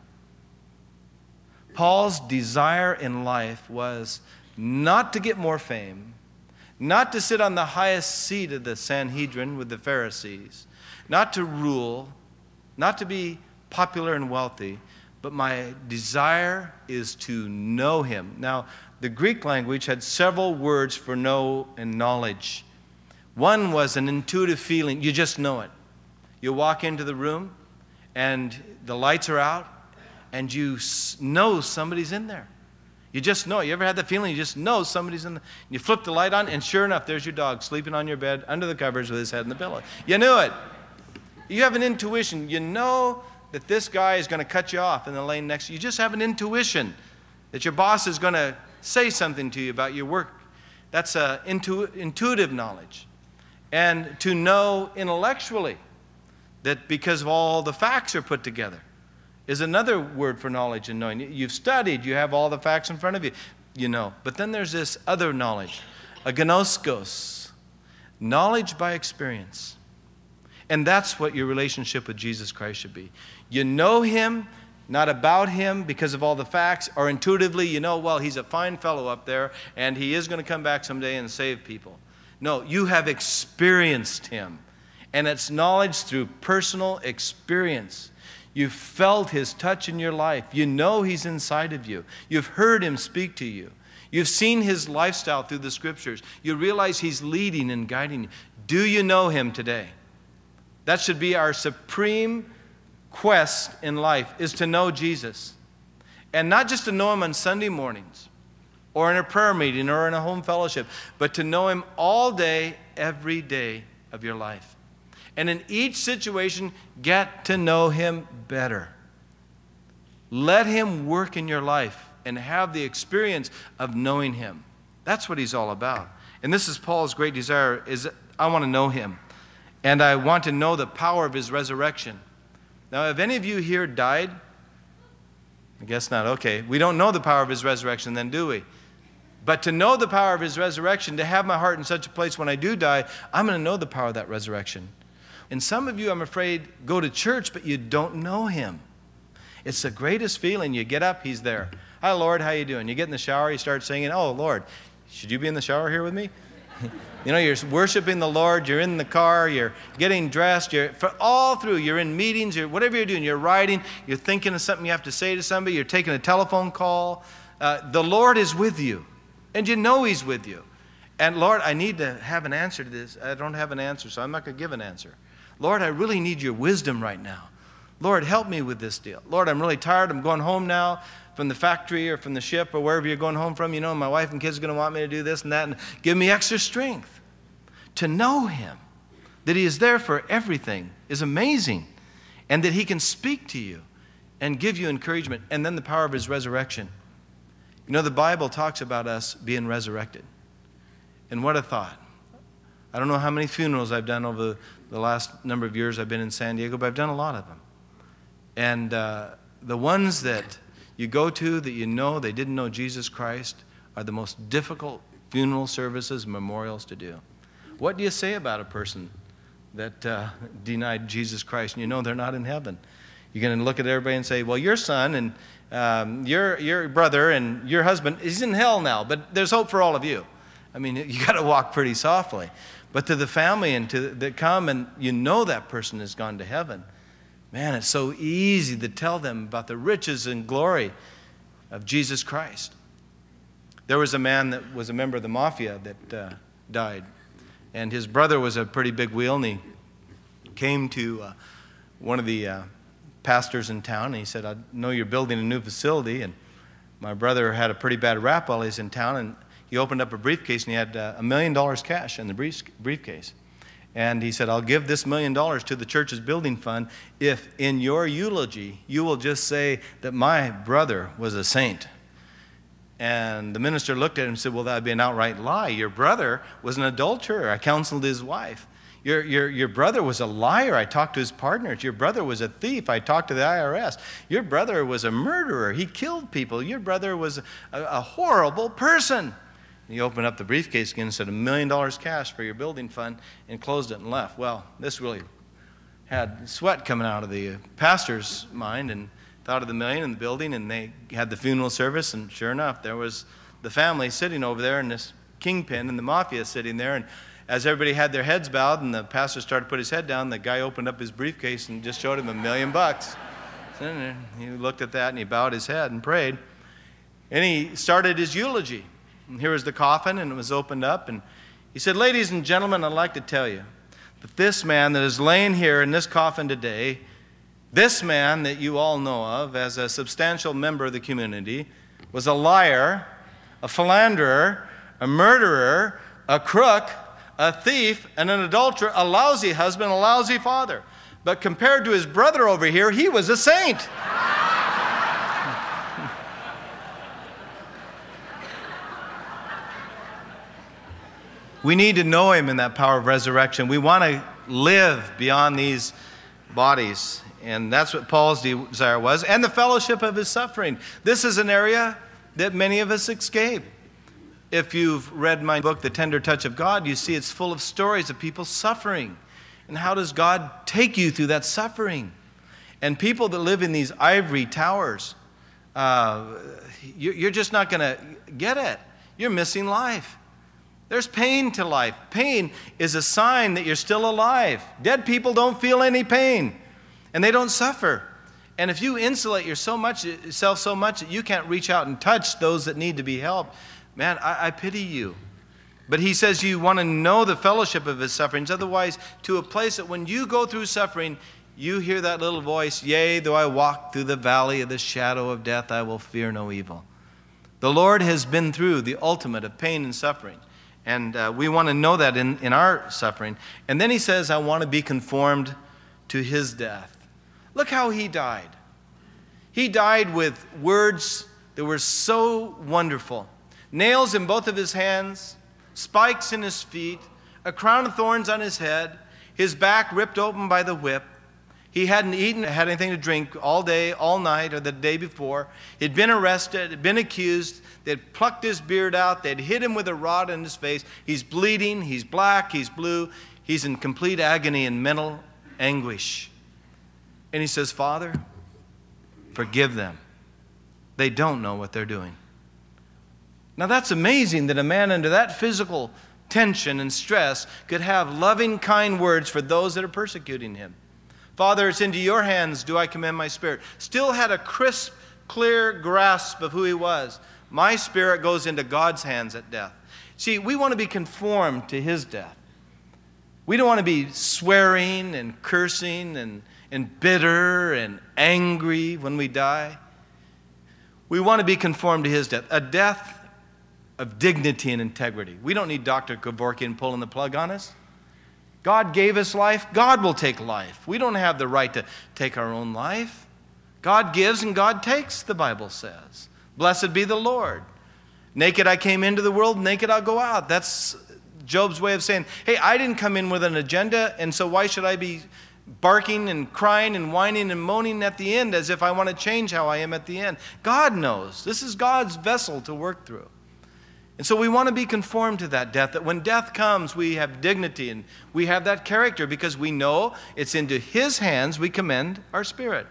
Paul's desire in life was not to get more fame, not to sit on the highest seat of the Sanhedrin with the Pharisees, not to rule, not to be popular and wealthy, but my desire is to know him. Now, the Greek language had several words for know and knowledge. One was an intuitive feeling. You just know it. You walk into the room, and the lights are out, and you know somebody's in there. You just know it. You ever had that feeling? You just know somebody's in there. You flip the light on, and sure enough, there's your dog sleeping on your bed under the covers with his head in the pillow. You knew it. You have an intuition. You know that this guy is going to cut you off in the lane next to you. You just have an intuition that your boss is going to say something to you about your work. That's a intu- intuitive knowledge. And to know intellectually that because of all the facts are put together is another word for knowledge and knowing. You've studied, you have all the facts in front of you, you know. But then there's this other knowledge, a gnoskos, knowledge by experience. And that's what your relationship with Jesus Christ should be. You know him, not about him because of all the facts, or intuitively you know, well, he's a fine fellow up there, and he is going to come back someday and save people. No, you have experienced him. And it's knowledge through personal experience. You've felt his touch in your life. You know he's inside of you. You've heard him speak to you. You've seen his lifestyle through the scriptures. You realize he's leading and guiding you. Do you know him today? That should be our supreme quest in life, is to know Jesus. And not just to know him on Sunday mornings or in a prayer meeting or in a home fellowship, but to know him all day, every day of your life. And in each situation, get to know him better. Let him work in your life and have the experience of knowing him. That's what he's all about. And this is Paul's great desire, is I want to know him. And I want to know the power of his resurrection. Now, have any of you here died? I guess not. Okay. We don't know the power of his resurrection then, do we? But to know the power of his resurrection, to have my heart in such a place when I do die, I'm going to know the power of that resurrection. And some of you, I'm afraid, go to church, but you don't know him. It's the greatest feeling. You get up, he's there. Hi, Lord, how you doing? You get in the shower, you start singing, oh, Lord, should you be in the shower here with me? You know, you're worshiping the Lord, you're in the car, you're getting dressed, you're for all through, you're in meetings, you're, whatever you're doing, you're writing, you're thinking of something you have to say to somebody, you're taking a telephone call. Uh, the Lord is with you, and you know he's with you. And Lord, I need to have an answer to this. I don't have an answer, so I'm not going to give an answer. Lord, I really need your wisdom right now. Lord, help me with this deal. Lord, I'm really tired. I'm going home now from the factory or from the ship or wherever you're going home from. You know, my wife and kids are going to want me to do this and that. And give me extra strength to know him, that he is there for everything is amazing, and that he can speak to you and give you encouragement. And then the power of his resurrection. You know, the Bible talks about us being resurrected. And what a thought. I don't know how many funerals I've done over the last number of years I've been in San Diego, but I've done a lot of them. And uh, the ones that you go to that you know they didn't know Jesus Christ are the most difficult funeral services, memorials to do. What do you say about a person that uh, denied Jesus Christ and you know they're not in heaven? You're going to look at everybody and say, well, your son and um, your, your brother and your husband is in hell now, but there's hope for all of you. I mean, you got to walk pretty softly. But to the family and to that come and you know that person has gone to heaven, man, it's so easy to tell them about the riches and glory of Jesus Christ. There was a man that was a member of the mafia that uh, died. And his brother was a pretty big wheel, and he came to uh, one of the uh, pastors in town, and he said, I know you're building a new facility, and my brother had a pretty bad rap while he was in town, and he opened up a briefcase, and he had uh, a million dollars cash in the brief- briefcase. And he said, I'll give this million dollars to the church's building fund if in your eulogy you will just say that my brother was a saint. And the minister looked at him and said, well, that would be an outright lie. Your brother was an adulterer. I counseled his wife. Your, your, your brother was a liar. I talked to his partners. Your brother was a thief. I talked to the I R S. Your brother was a murderer. He killed people. Your brother was a, a horrible person. And he opened up the briefcase again and said, a million dollars cash for your building fund, and closed it and left. Well, this really had sweat coming out of the pastor's mind, and thought of the million in the building, and they had the funeral service, and sure enough, there was the family sitting over there, and this kingpin and the mafia sitting there, and as everybody had their heads bowed and the pastor started to put his head down, the guy opened up his briefcase and just showed him a million bucks. So he looked at that and he bowed his head and prayed, and he started his eulogy. And here was the coffin, and it was opened up, and he said, ladies and gentlemen, I'd like to tell you that this man that is laying here in this coffin today, this man that you all know of as a substantial member of the community, was a liar, a philanderer, a murderer, a crook, a thief, and an adulterer, a lousy husband, a lousy father. But compared to his brother over here, he was a saint. We need to know him in that power of resurrection. We want to live beyond these bodies. And that's what Paul's desire was. And the fellowship of his suffering. This is an area that many of us escape. If you've read my book, The Tender Touch of God, you see it's full of stories of people suffering. And how does God take you through that suffering? And people that live in these ivory towers, uh, you're just not going to get it. You're missing life. There's pain to life. Pain is a sign that you're still alive. Dead people don't feel any pain. And they don't suffer. And if you insulate yourself so much, yourself so much that you can't reach out and touch those that need to be helped, man, I, I pity you. But he says you want to know the fellowship of his sufferings. Otherwise, to a place that when you go through suffering, you hear that little voice, yea, though I walk through the valley of the shadow of death, I will fear no evil. The Lord has been through the ultimate of pain and suffering. And uh, we want to know that in, in our suffering. And then he says, I want to be conformed to his death. Look how he died. He died with words that were so wonderful. Nails in both of his hands, spikes in his feet, a crown of thorns on his head, his back ripped open by the whip. He hadn't eaten, had anything to drink all day, all night, or the day before. He'd been arrested, had been accused. They'd plucked his beard out. They'd hit him with a rod in his face. He's bleeding. He's black. He's blue. He's in complete agony and mental anguish. And he says, Father, forgive them. They don't know what they're doing. Now that's amazing that a man under that physical tension and stress could have loving, kind words for those that are persecuting him. Father, it's into your hands do I commend my spirit. Still had a crisp, clear grasp of who he was. My spirit goes into God's hands at death. See, we want to be conformed to his death. We don't want to be swearing and cursing and, and bitter and angry when we die. We want to be conformed to his death, a death of dignity and integrity. We don't need Doctor Kevorkian pulling the plug on us. God gave us life. God will take life. We don't have the right to take our own life. God gives and God takes, the Bible says. Blessed be the Lord. Naked I came into the world, naked I'll go out. That's Job's way of saying, hey, I didn't come in with an agenda, and so why should I be barking and crying and whining and moaning at the end as if I want to change how I am at the end? God knows. This is God's vessel to work through. And so we want to be conformed to that death, that when death comes, we have dignity and we have that character because we know it's into his hands we commend our spirit.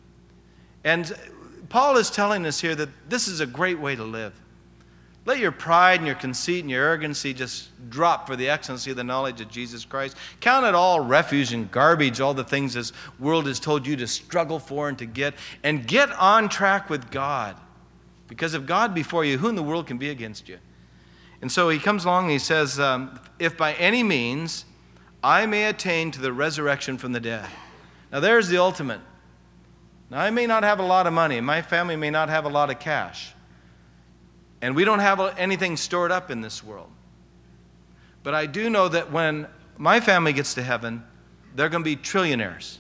And Paul is telling us here that this is a great way to live. Let your pride and your conceit and your arrogancy just drop for the excellency of the knowledge of Jesus Christ. Count it all refuge and garbage, all the things this world has told you to struggle for and to get, and get on track with God. Because if God be for you, who in the world can be against you? And so he comes along and he says, um, if by any means I may attain to the resurrection from the dead. Now there's the ultimate. Now I may not have a lot of money, and my family may not have a lot of cash. And we don't have anything stored up in this world. But I do know that when my family gets to heaven, they're going to be trillionaires.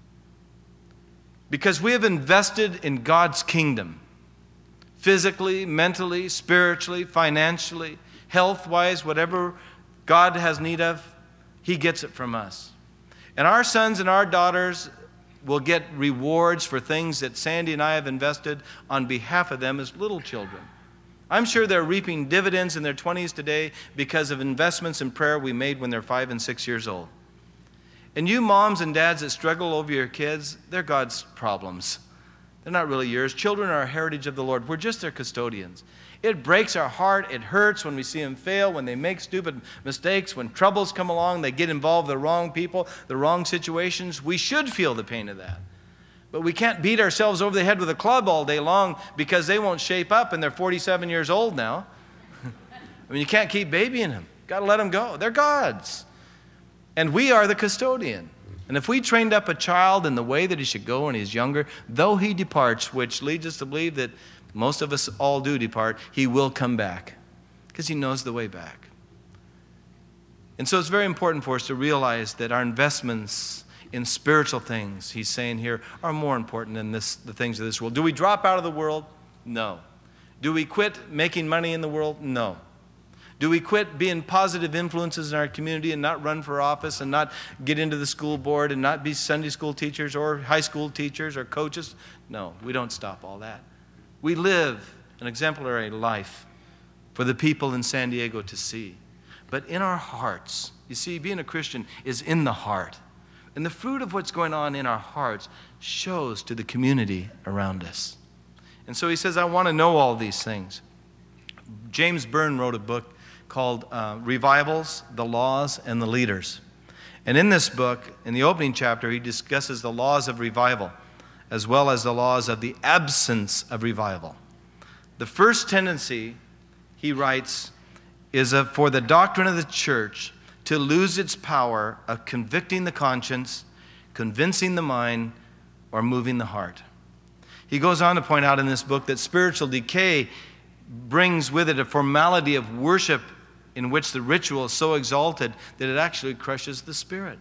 Because we have invested in God's kingdom. Physically, mentally, spiritually, financially, health-wise, whatever God has need of, he gets it from us. And our sons and our daughters will get rewards for things that Sandy and I have invested on behalf of them as little children. I'm sure they're reaping dividends in their twenties today because of investments in prayer we made when they're five and six years old. And you moms and dads that struggle over your kids, they're God's problems. They're not really yours. Children are a heritage of the Lord. We're just their custodians. It breaks our heart. It hurts when we see them fail, when they make stupid mistakes, when troubles come along, they get involved with the wrong people, the wrong situations. We should feel the pain of that. But we can't beat ourselves over the head with a club all day long because they won't shape up and they're forty-seven years old now. I mean, you can't keep babying them. Got to let them go. They're God's. And we are the custodian. And if we trained up a child in the way that he should go when he's younger, though he departs, which leads us to believe that most of us all do depart, he will come back because he knows the way back. And so it's very important for us to realize that our investments in spiritual things, he's saying here, are more important than this, the things of this world. Do we drop out of the world? No. Do we quit making money in the world? No. Do we quit being positive influences in our community and not run for office and not get into the school board and not be Sunday school teachers or high school teachers or coaches? No, we don't stop all that. We live an exemplary life for the people in San Diego to see. But in our hearts, you see, being a Christian is in the heart. And the fruit of what's going on in our hearts shows to the community around us. And so he says, I want to know all these things. James Byrne wrote a book called uh, Revivals, the Laws, and the Leaders. And in this book, in the opening chapter, he discusses the laws of revival, as well as the laws of the absence of revival. The first tendency, he writes, is a, for the doctrine of the church to lose its power of convicting the conscience, convincing the mind, or moving the heart. He goes on to point out in this book that spiritual decay brings with it a formality of worship in which the ritual is so exalted that it actually crushes the spirit.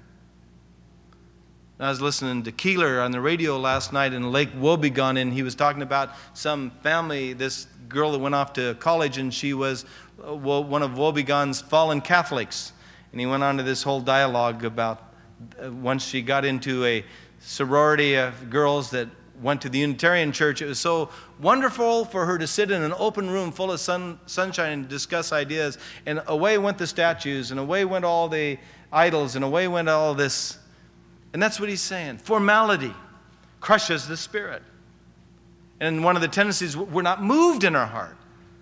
I was listening to Keeler on the radio last night in Lake Wobegon, and he was talking about some family, this girl that went off to college, and she was one of Wobegon's fallen Catholics. And he went on to this whole dialogue about once she got into a sorority of girls that went to the Unitarian church. It was so wonderful for her to sit in an open room full of sun, sunshine and discuss ideas. And away went the statues, and away went all the idols, and away went all this. And that's what he's saying. Formality crushes the spirit. And one of the tendencies, we're not moved in our heart.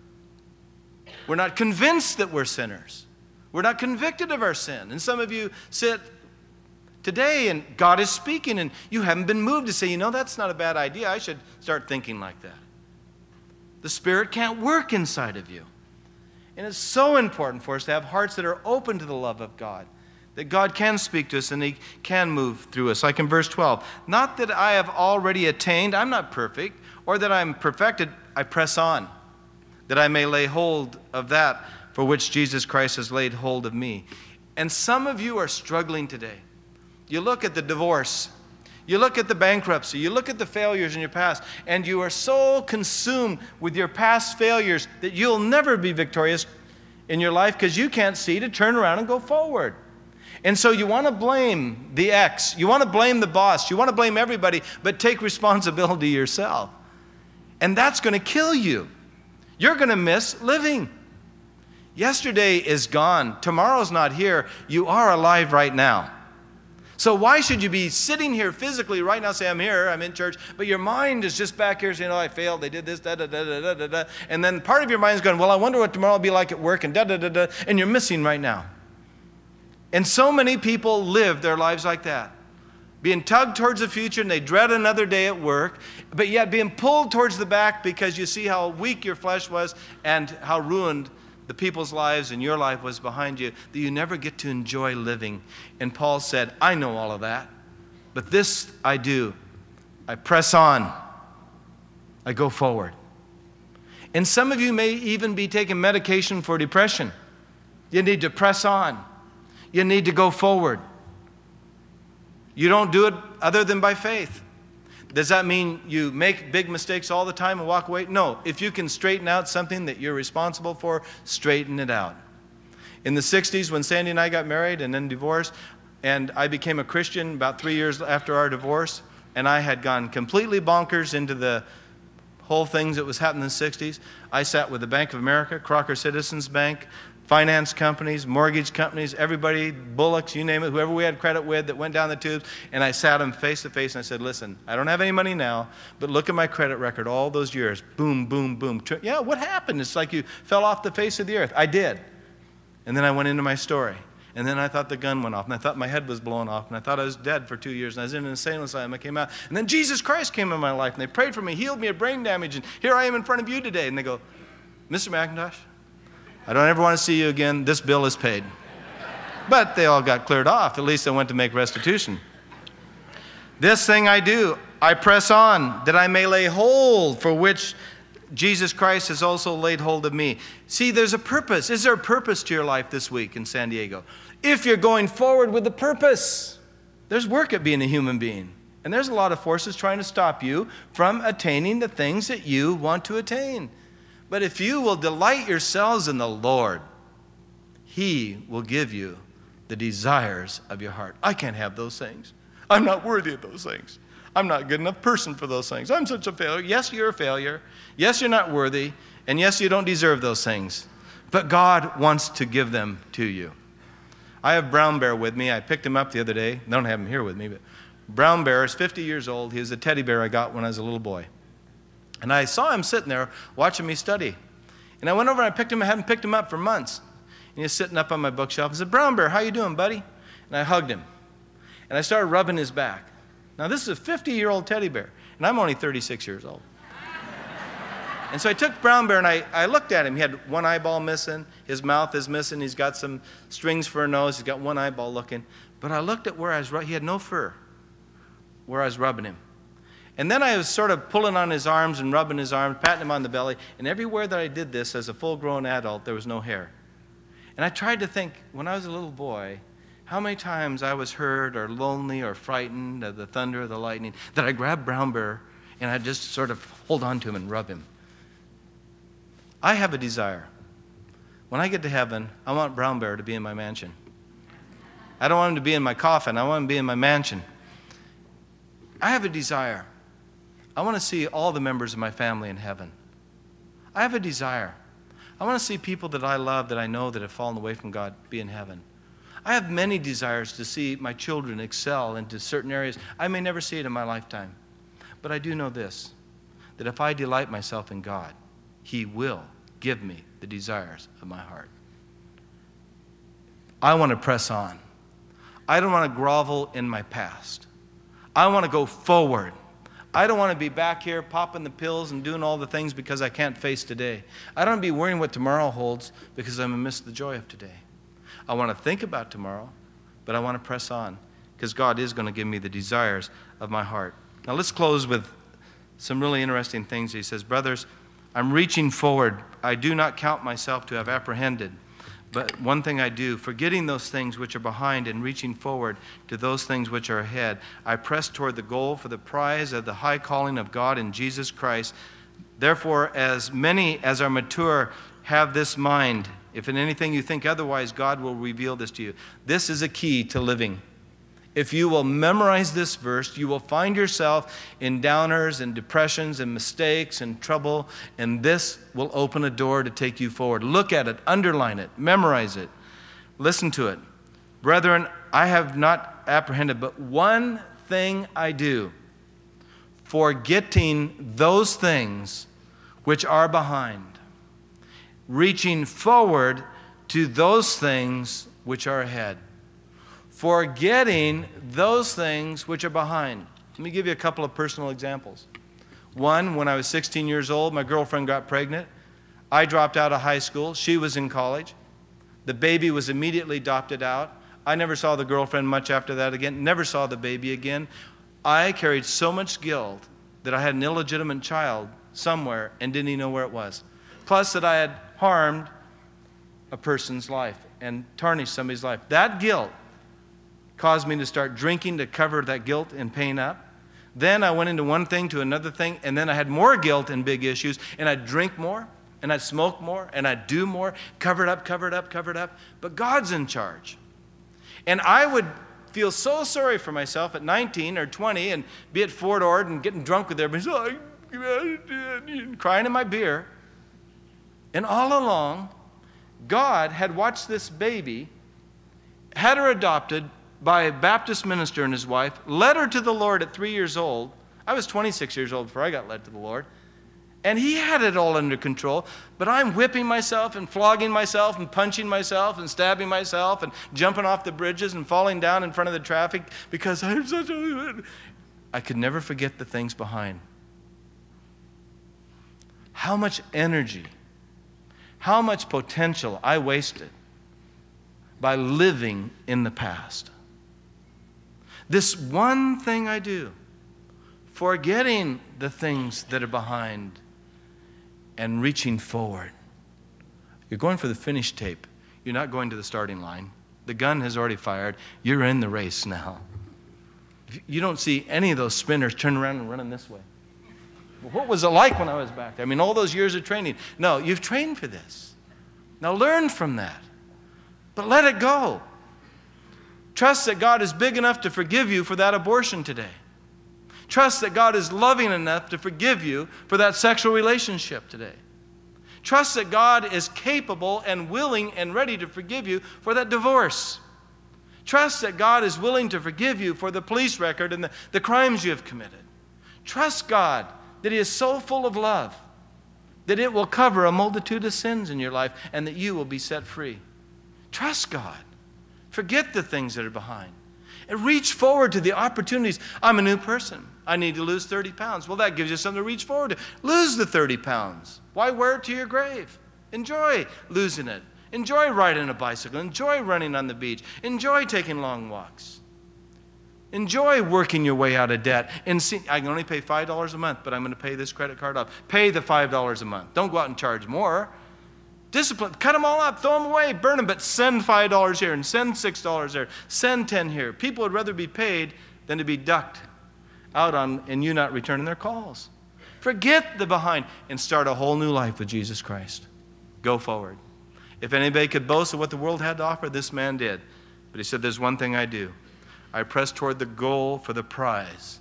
We're not convinced that we're sinners. We're not convicted of our sin. And some of you sit today and God is speaking and you haven't been moved to say, you know, that's not a bad idea. I should start thinking like that. The Spirit can't work inside of you. And it's so important for us to have hearts that are open to the love of God, that God can speak to us and He can move through us. Like in verse twelve, not that I have already attained, I'm not perfect, or that I'm perfected, I press on, that I may lay hold of that for which Jesus Christ has laid hold of me. And some of you are struggling today. You look at the divorce, you look at the bankruptcy, you look at the failures in your past, and you are so consumed with your past failures that you'll never be victorious in your life because you can't see to turn around and go forward. And so you want to blame the ex, you want to blame the boss, you want to blame everybody, but take responsibility yourself. And that's going to kill you. You're going to miss living. Yesterday is gone. Tomorrow's not here. You are alive right now. So why should you be sitting here physically right now, say, I'm here, I'm in church, but your mind is just back here saying, oh, I failed, they did this, da, da, da, da, da, da. And then part of your mind is going, well, I wonder what tomorrow will be like at work, and da, da, da, da, and you're missing right now. And so many people live their lives like that, being tugged towards the future, and they dread another day at work, but yet being pulled towards the back because you see how weak your flesh was and how ruined the people's lives and your life was behind you, that you never get to enjoy living. And Paul said, I know all of that, but this I do. I press on. I go forward. And some of you may even be taking medication for depression. You need to press on. You need to go forward. You don't do it other than by faith. Does that mean you make big mistakes all the time and walk away? No. If you can straighten out something that you're responsible for, straighten it out. In the sixties, when Sandy and I got married and then divorced, and I became a Christian about three years after our divorce, and I had gone completely bonkers into the whole things that was happening in the sixties, I sat with the Bank of America, Crocker Citizens Bank, finance companies, mortgage companies, everybody, Bullocks, you name it, whoever we had credit with that went down the tubes, and I sat them face to face and I said, listen, I don't have any money now, but look at my credit record all those years. Boom, boom, boom. Yeah, what happened? It's like you fell off the face of the earth. I did. And then I went into my story. And then I thought the gun went off, and I thought my head was blown off, and I thought I was dead for two years, and I was in an insane asylum. I came out, and then Jesus Christ came in my life, and they prayed for me, healed me of brain damage, and here I am in front of you today. And they go, Mister McIntosh, I don't ever want to see you again. This bill is paid. But they all got cleared off. At least I went to make restitution. This thing I do, I press on, that I may lay hold for which Jesus Christ has also laid hold of me. See, there's a purpose. Is there a purpose to your life this week in San Diego? If you're going forward with a purpose, there's work at being a human being. And there's a lot of forces trying to stop you from attaining the things that you want to attain. But if you will delight yourselves in the Lord, He will give you the desires of your heart. I can't have those things. I'm not worthy of those things. I'm not a good enough person for those things. I'm such a failure. Yes, you're a failure. Yes, you're not worthy. And yes, you don't deserve those things. But God wants to give them to you. I have Brown Bear with me. I picked him up the other day. I don't have him here with me, but Brown Bear is fifty years old. He was a teddy bear I got when I was a little boy. And I saw him sitting there watching me study. And I went over and I picked him. I hadn't picked him up for months. And he was sitting up on my bookshelf. I said, Brown Bear, how you doing, buddy? And I hugged him. And I started rubbing his back. Now, this is a fifty-year-old teddy bear. And I'm only thirty-six years old. And so I took Brown Bear and I, I looked at him. He had one eyeball missing. His mouth is missing. He's got some strings for a nose. He's got one eyeball looking. But I looked at where I was, he had no fur, where I was rubbing him. And then I was sort of pulling on his arms and rubbing his arms, patting him on the belly. And everywhere that I did this as a full-grown adult, there was no hair. And I tried to think, when I was a little boy, how many times I was hurt or lonely or frightened of the thunder or the lightning, that I grabbed Brown Bear and I'd just sort of hold on to him and rub him. I have a desire. When I get to heaven, I want Brown Bear to be in my mansion. I don't want him to be in my coffin. I want him to be in my mansion. I have a desire. I want to see all the members of my family in heaven. I have a desire. I want to see people that I love, that I know that have fallen away from God, be in heaven. I have many desires to see my children excel into certain areas. I may never see it in my lifetime. But I do know this, that if I delight myself in God, He will give me the desires of my heart. I want to press on. I don't want to grovel in my past. I want to go forward. I don't want to be back here popping the pills and doing all the things because I can't face today. I don't want to be worrying what tomorrow holds because I'm going to miss the joy of today. I want to think about tomorrow, but I want to press on because God is going to give me the desires of my heart. Now let's close with some really interesting things. He says, brothers, I'm reaching forward. I do not count myself to have apprehended. But one thing I do, forgetting those things which are behind and reaching forward to those things which are ahead, I press toward the goal for the prize of the high calling of God in Jesus Christ. Therefore, as many as are mature, have this mind. If in anything you think otherwise, God will reveal this to you. This is a key to living. If you will memorize this verse, you will find yourself in downers and depressions and mistakes and trouble, and this will open a door to take you forward. Look at it, underline it, memorize it, listen to it. Brethren, I have not apprehended, but one thing I do, forgetting those things which are behind, reaching forward to those things which are ahead. Forgetting those things which are behind. Let me give you a couple of personal examples. One, when I was sixteen years old, my girlfriend got pregnant. I dropped out of high school. She was in college. The baby was immediately adopted out. I never saw the girlfriend much after that again. Never saw the baby again. I carried so much guilt that I had an illegitimate child somewhere and didn't even know where it was. Plus that I had harmed a person's life and tarnished somebody's life. That guilt caused me to start drinking to cover that guilt and pain up. Then I went into one thing to another thing, and then I had more guilt and big issues, and I'd drink more, and I'd smoke more, and I'd do more, cover it up, cover it up, cover it up. But God's in charge. And I would feel so sorry for myself at nineteen or twenty and be at Fort Ord and getting drunk with everybody, and crying in my beer. And all along, God had watched this baby, had her adopted by a Baptist minister and his wife, led her to the Lord at three years old. I was twenty-six years old before I got led to the Lord. And He had it all under control. But I'm whipping myself and flogging myself and punching myself and stabbing myself and jumping off the bridges and falling down in front of the traffic because I'm such a... I could never forget the things behind. How much energy, how much potential I wasted by living in the past. This one thing I do, forgetting the things that are behind and reaching forward. You're going for the finish tape. You're not going to the starting line. The gun has already fired. You're in the race now. You don't see any of those spinners turning around and running this way. What was it like when I was back there? I mean, all those years of training. No, you've trained for this. Now learn from that. But let it go. Trust that God is big enough to forgive you for that abortion today. Trust that God is loving enough to forgive you for that sexual relationship today. Trust that God is capable and willing and ready to forgive you for that divorce. Trust that God is willing to forgive you for the police record and the, the crimes you have committed. Trust God that He is so full of love that it will cover a multitude of sins in your life and that you will be set free. Trust God. Forget the things that are behind. And reach forward to the opportunities. I'm a new person. I need to lose thirty pounds. Well, that gives you something to reach forward to. Lose the thirty pounds. Why wear it to your grave? Enjoy losing it. Enjoy riding a bicycle. Enjoy running on the beach. Enjoy taking long walks. Enjoy working your way out of debt. And see, I can only pay five dollars a month, but I'm going to pay this credit card off. Pay the five dollars a month. Don't go out and charge more. Discipline, cut them all up, throw them away, burn them, but send five dollars here and send six dollars there, send ten here. People would rather be paid than to be ducked out on and you not returning their calls. Forget the behind and start a whole new life with Jesus Christ. Go forward. If anybody could boast of what the world had to offer, this man did. But he said, there's one thing I do. I press toward the goal for the prize,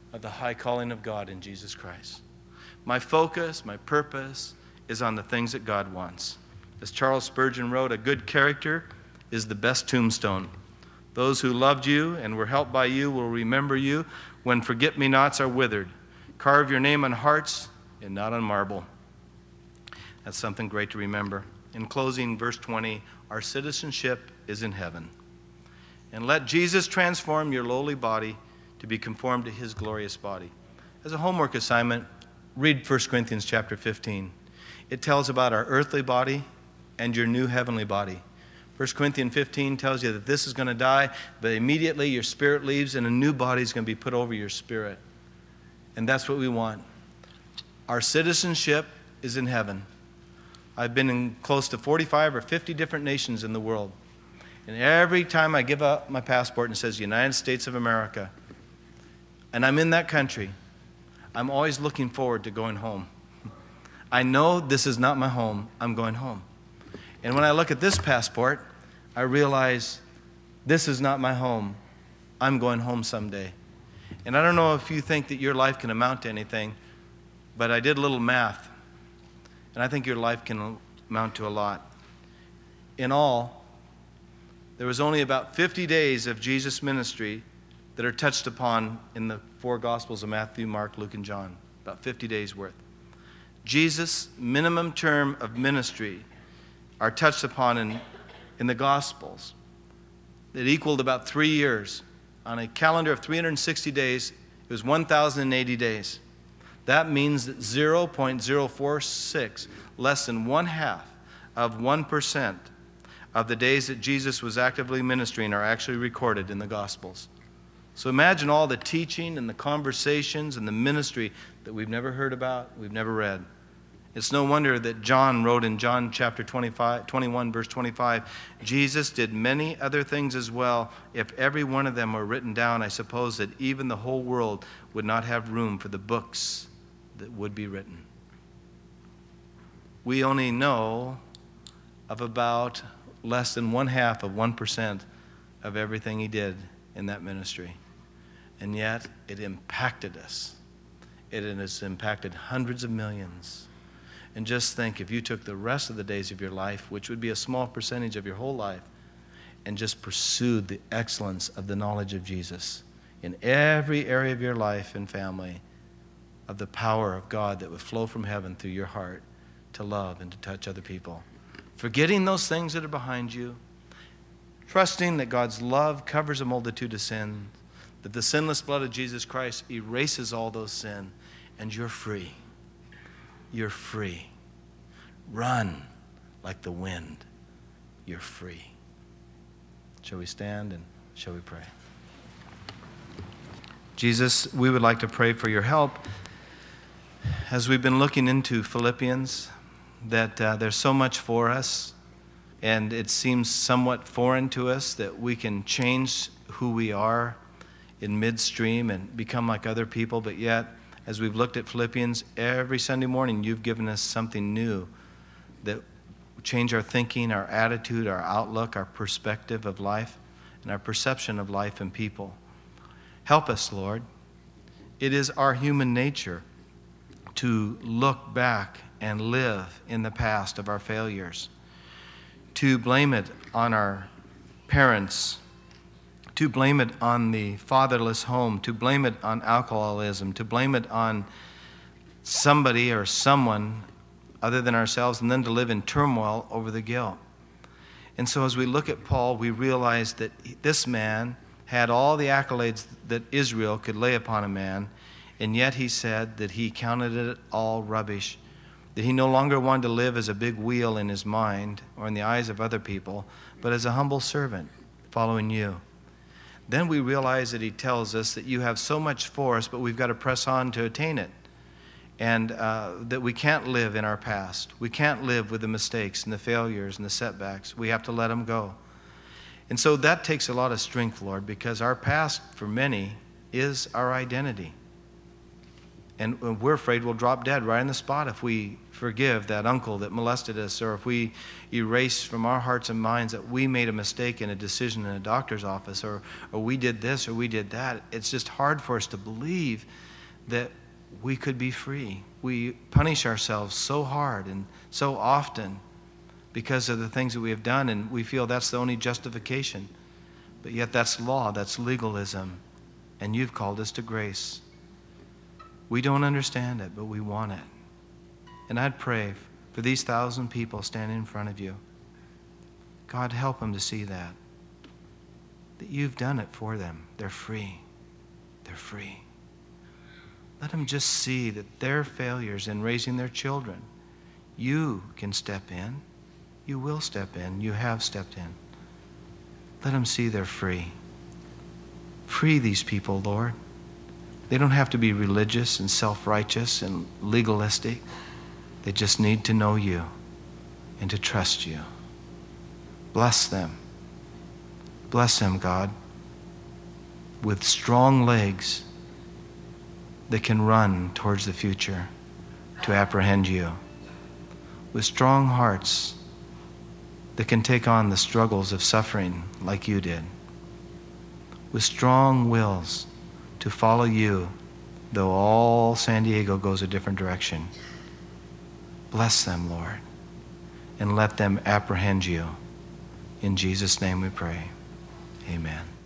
of the high calling of God in Jesus Christ. My focus, my purpose is on the things that God wants. As Charles Spurgeon wrote, a good character is the best tombstone. Those who loved you and were helped by you will remember you when forget-me-nots are withered. Carve your name on hearts and not on marble. That's something great to remember. In closing, verse twenty, our citizenship is in heaven. And let Jesus transform your lowly body to be conformed to his glorious body. As a homework assignment, read First Corinthians chapter fifteen. It tells about our earthly body and your new heavenly body. First Corinthians fifteen tells you that this is going to die, but immediately your spirit leaves and a new body is going to be put over your spirit. And that's what we want. Our citizenship is in heaven. I've been in close to forty-five or fifty different nations in the world. And every time I give up my passport and it says United States of America, and I'm in that country, I'm always looking forward to going home. I know this is not my home. I'm going home. And when I look at this passport, I realize this is not my home. I'm going home someday. And I don't know if you think that your life can amount to anything, but I did a little math, and I think your life can amount to a lot. In all, there was only about fifty days of Jesus' ministry that are touched upon in the four Gospels of Matthew, Mark, Luke, and John. About fifty days worth. Jesus' minimum term of ministry are touched upon in, in the Gospels. It equaled about three years. On a calendar of three hundred sixty days, it was one thousand eighty days. That means that zero point zero four six, less than one half of one percent of the days that Jesus was actively ministering are actually recorded in the Gospels. So imagine all the teaching and the conversations and the ministry that we've never heard about, we've never read. It's no wonder that John wrote in John chapter twenty-five, twenty-one, verse twenty-five, Jesus did many other things as well. If every one of them were written down, I suppose that even the whole world would not have room for the books that would be written. We only know of about less than one half of one percent of everything he did in that ministry. And yet, it impacted us. It has impacted hundreds of millions. And just think, if you took the rest of the days of your life, which would be a small percentage of your whole life, and just pursued the excellence of the knowledge of Jesus in every area of your life and family, of the power of God that would flow from heaven through your heart to love and to touch other people. Forgetting those things that are behind you, trusting that God's love covers a multitude of sins, that the sinless blood of Jesus Christ erases all those sins, and you're free. You're free. Run like the wind. You're free. Shall we stand and shall we pray? Jesus, we would like to pray for your help as we've been looking into Philippians, that uh, there's so much for us, and it seems somewhat foreign to us that we can change who we are in midstream and become like other people, but yet, as we've looked at Philippians, every Sunday morning you've given us something new that change our thinking, our attitude, our outlook, our perspective of life, and our perception of life and people. Help us, Lord. It is our human nature to look back and live in the past of our failures, to blame it on our parents, to blame it on the fatherless home, to blame it on alcoholism, to blame it on somebody or someone other than ourselves, and then to live in turmoil over the guilt. And so as we look at Paul, we realize that this man had all the accolades that Israel could lay upon a man, and yet he said that he counted it all rubbish, that he no longer wanted to live as a big wheel in his mind or in the eyes of other people, but as a humble servant following you. Then we realize that he tells us that you have so much for us, but we've got to press on to attain it. And uh, that we can't live in our past. We can't live with the mistakes and the failures and the setbacks. We have to let them go. And so that takes a lot of strength, Lord, because our past, for many, is our identity. And we're afraid we'll drop dead right on the spot if we forgive that uncle that molested us, or if we erase from our hearts and minds that we made a mistake in a decision in a doctor's office, or, or we did this or we did that. It's just hard for us to believe that we could be free. We punish ourselves so hard and so often because of the things that we have done, and we feel that's the only justification. But yet that's law, that's legalism, and you've called us to grace. We don't understand it, but we want it. And I'd pray for these thousand people standing in front of you. God, help them to see that. That you've done it for them. They're free. They're free. Let them just see that their failures in raising their children, you can step in. You will step in. You have stepped in. Let them see they're free. Free these people, Lord. They don't have to be religious and self-righteous and legalistic. They just need to know you and to trust you. Bless them. Bless them, God, with strong legs that can run towards the future to apprehend you. With strong hearts that can take on the struggles of suffering like you did. With strong wills to follow you, though all San Diego goes a different direction. Bless them, Lord, and let them apprehend you. In Jesus' name we pray. Amen.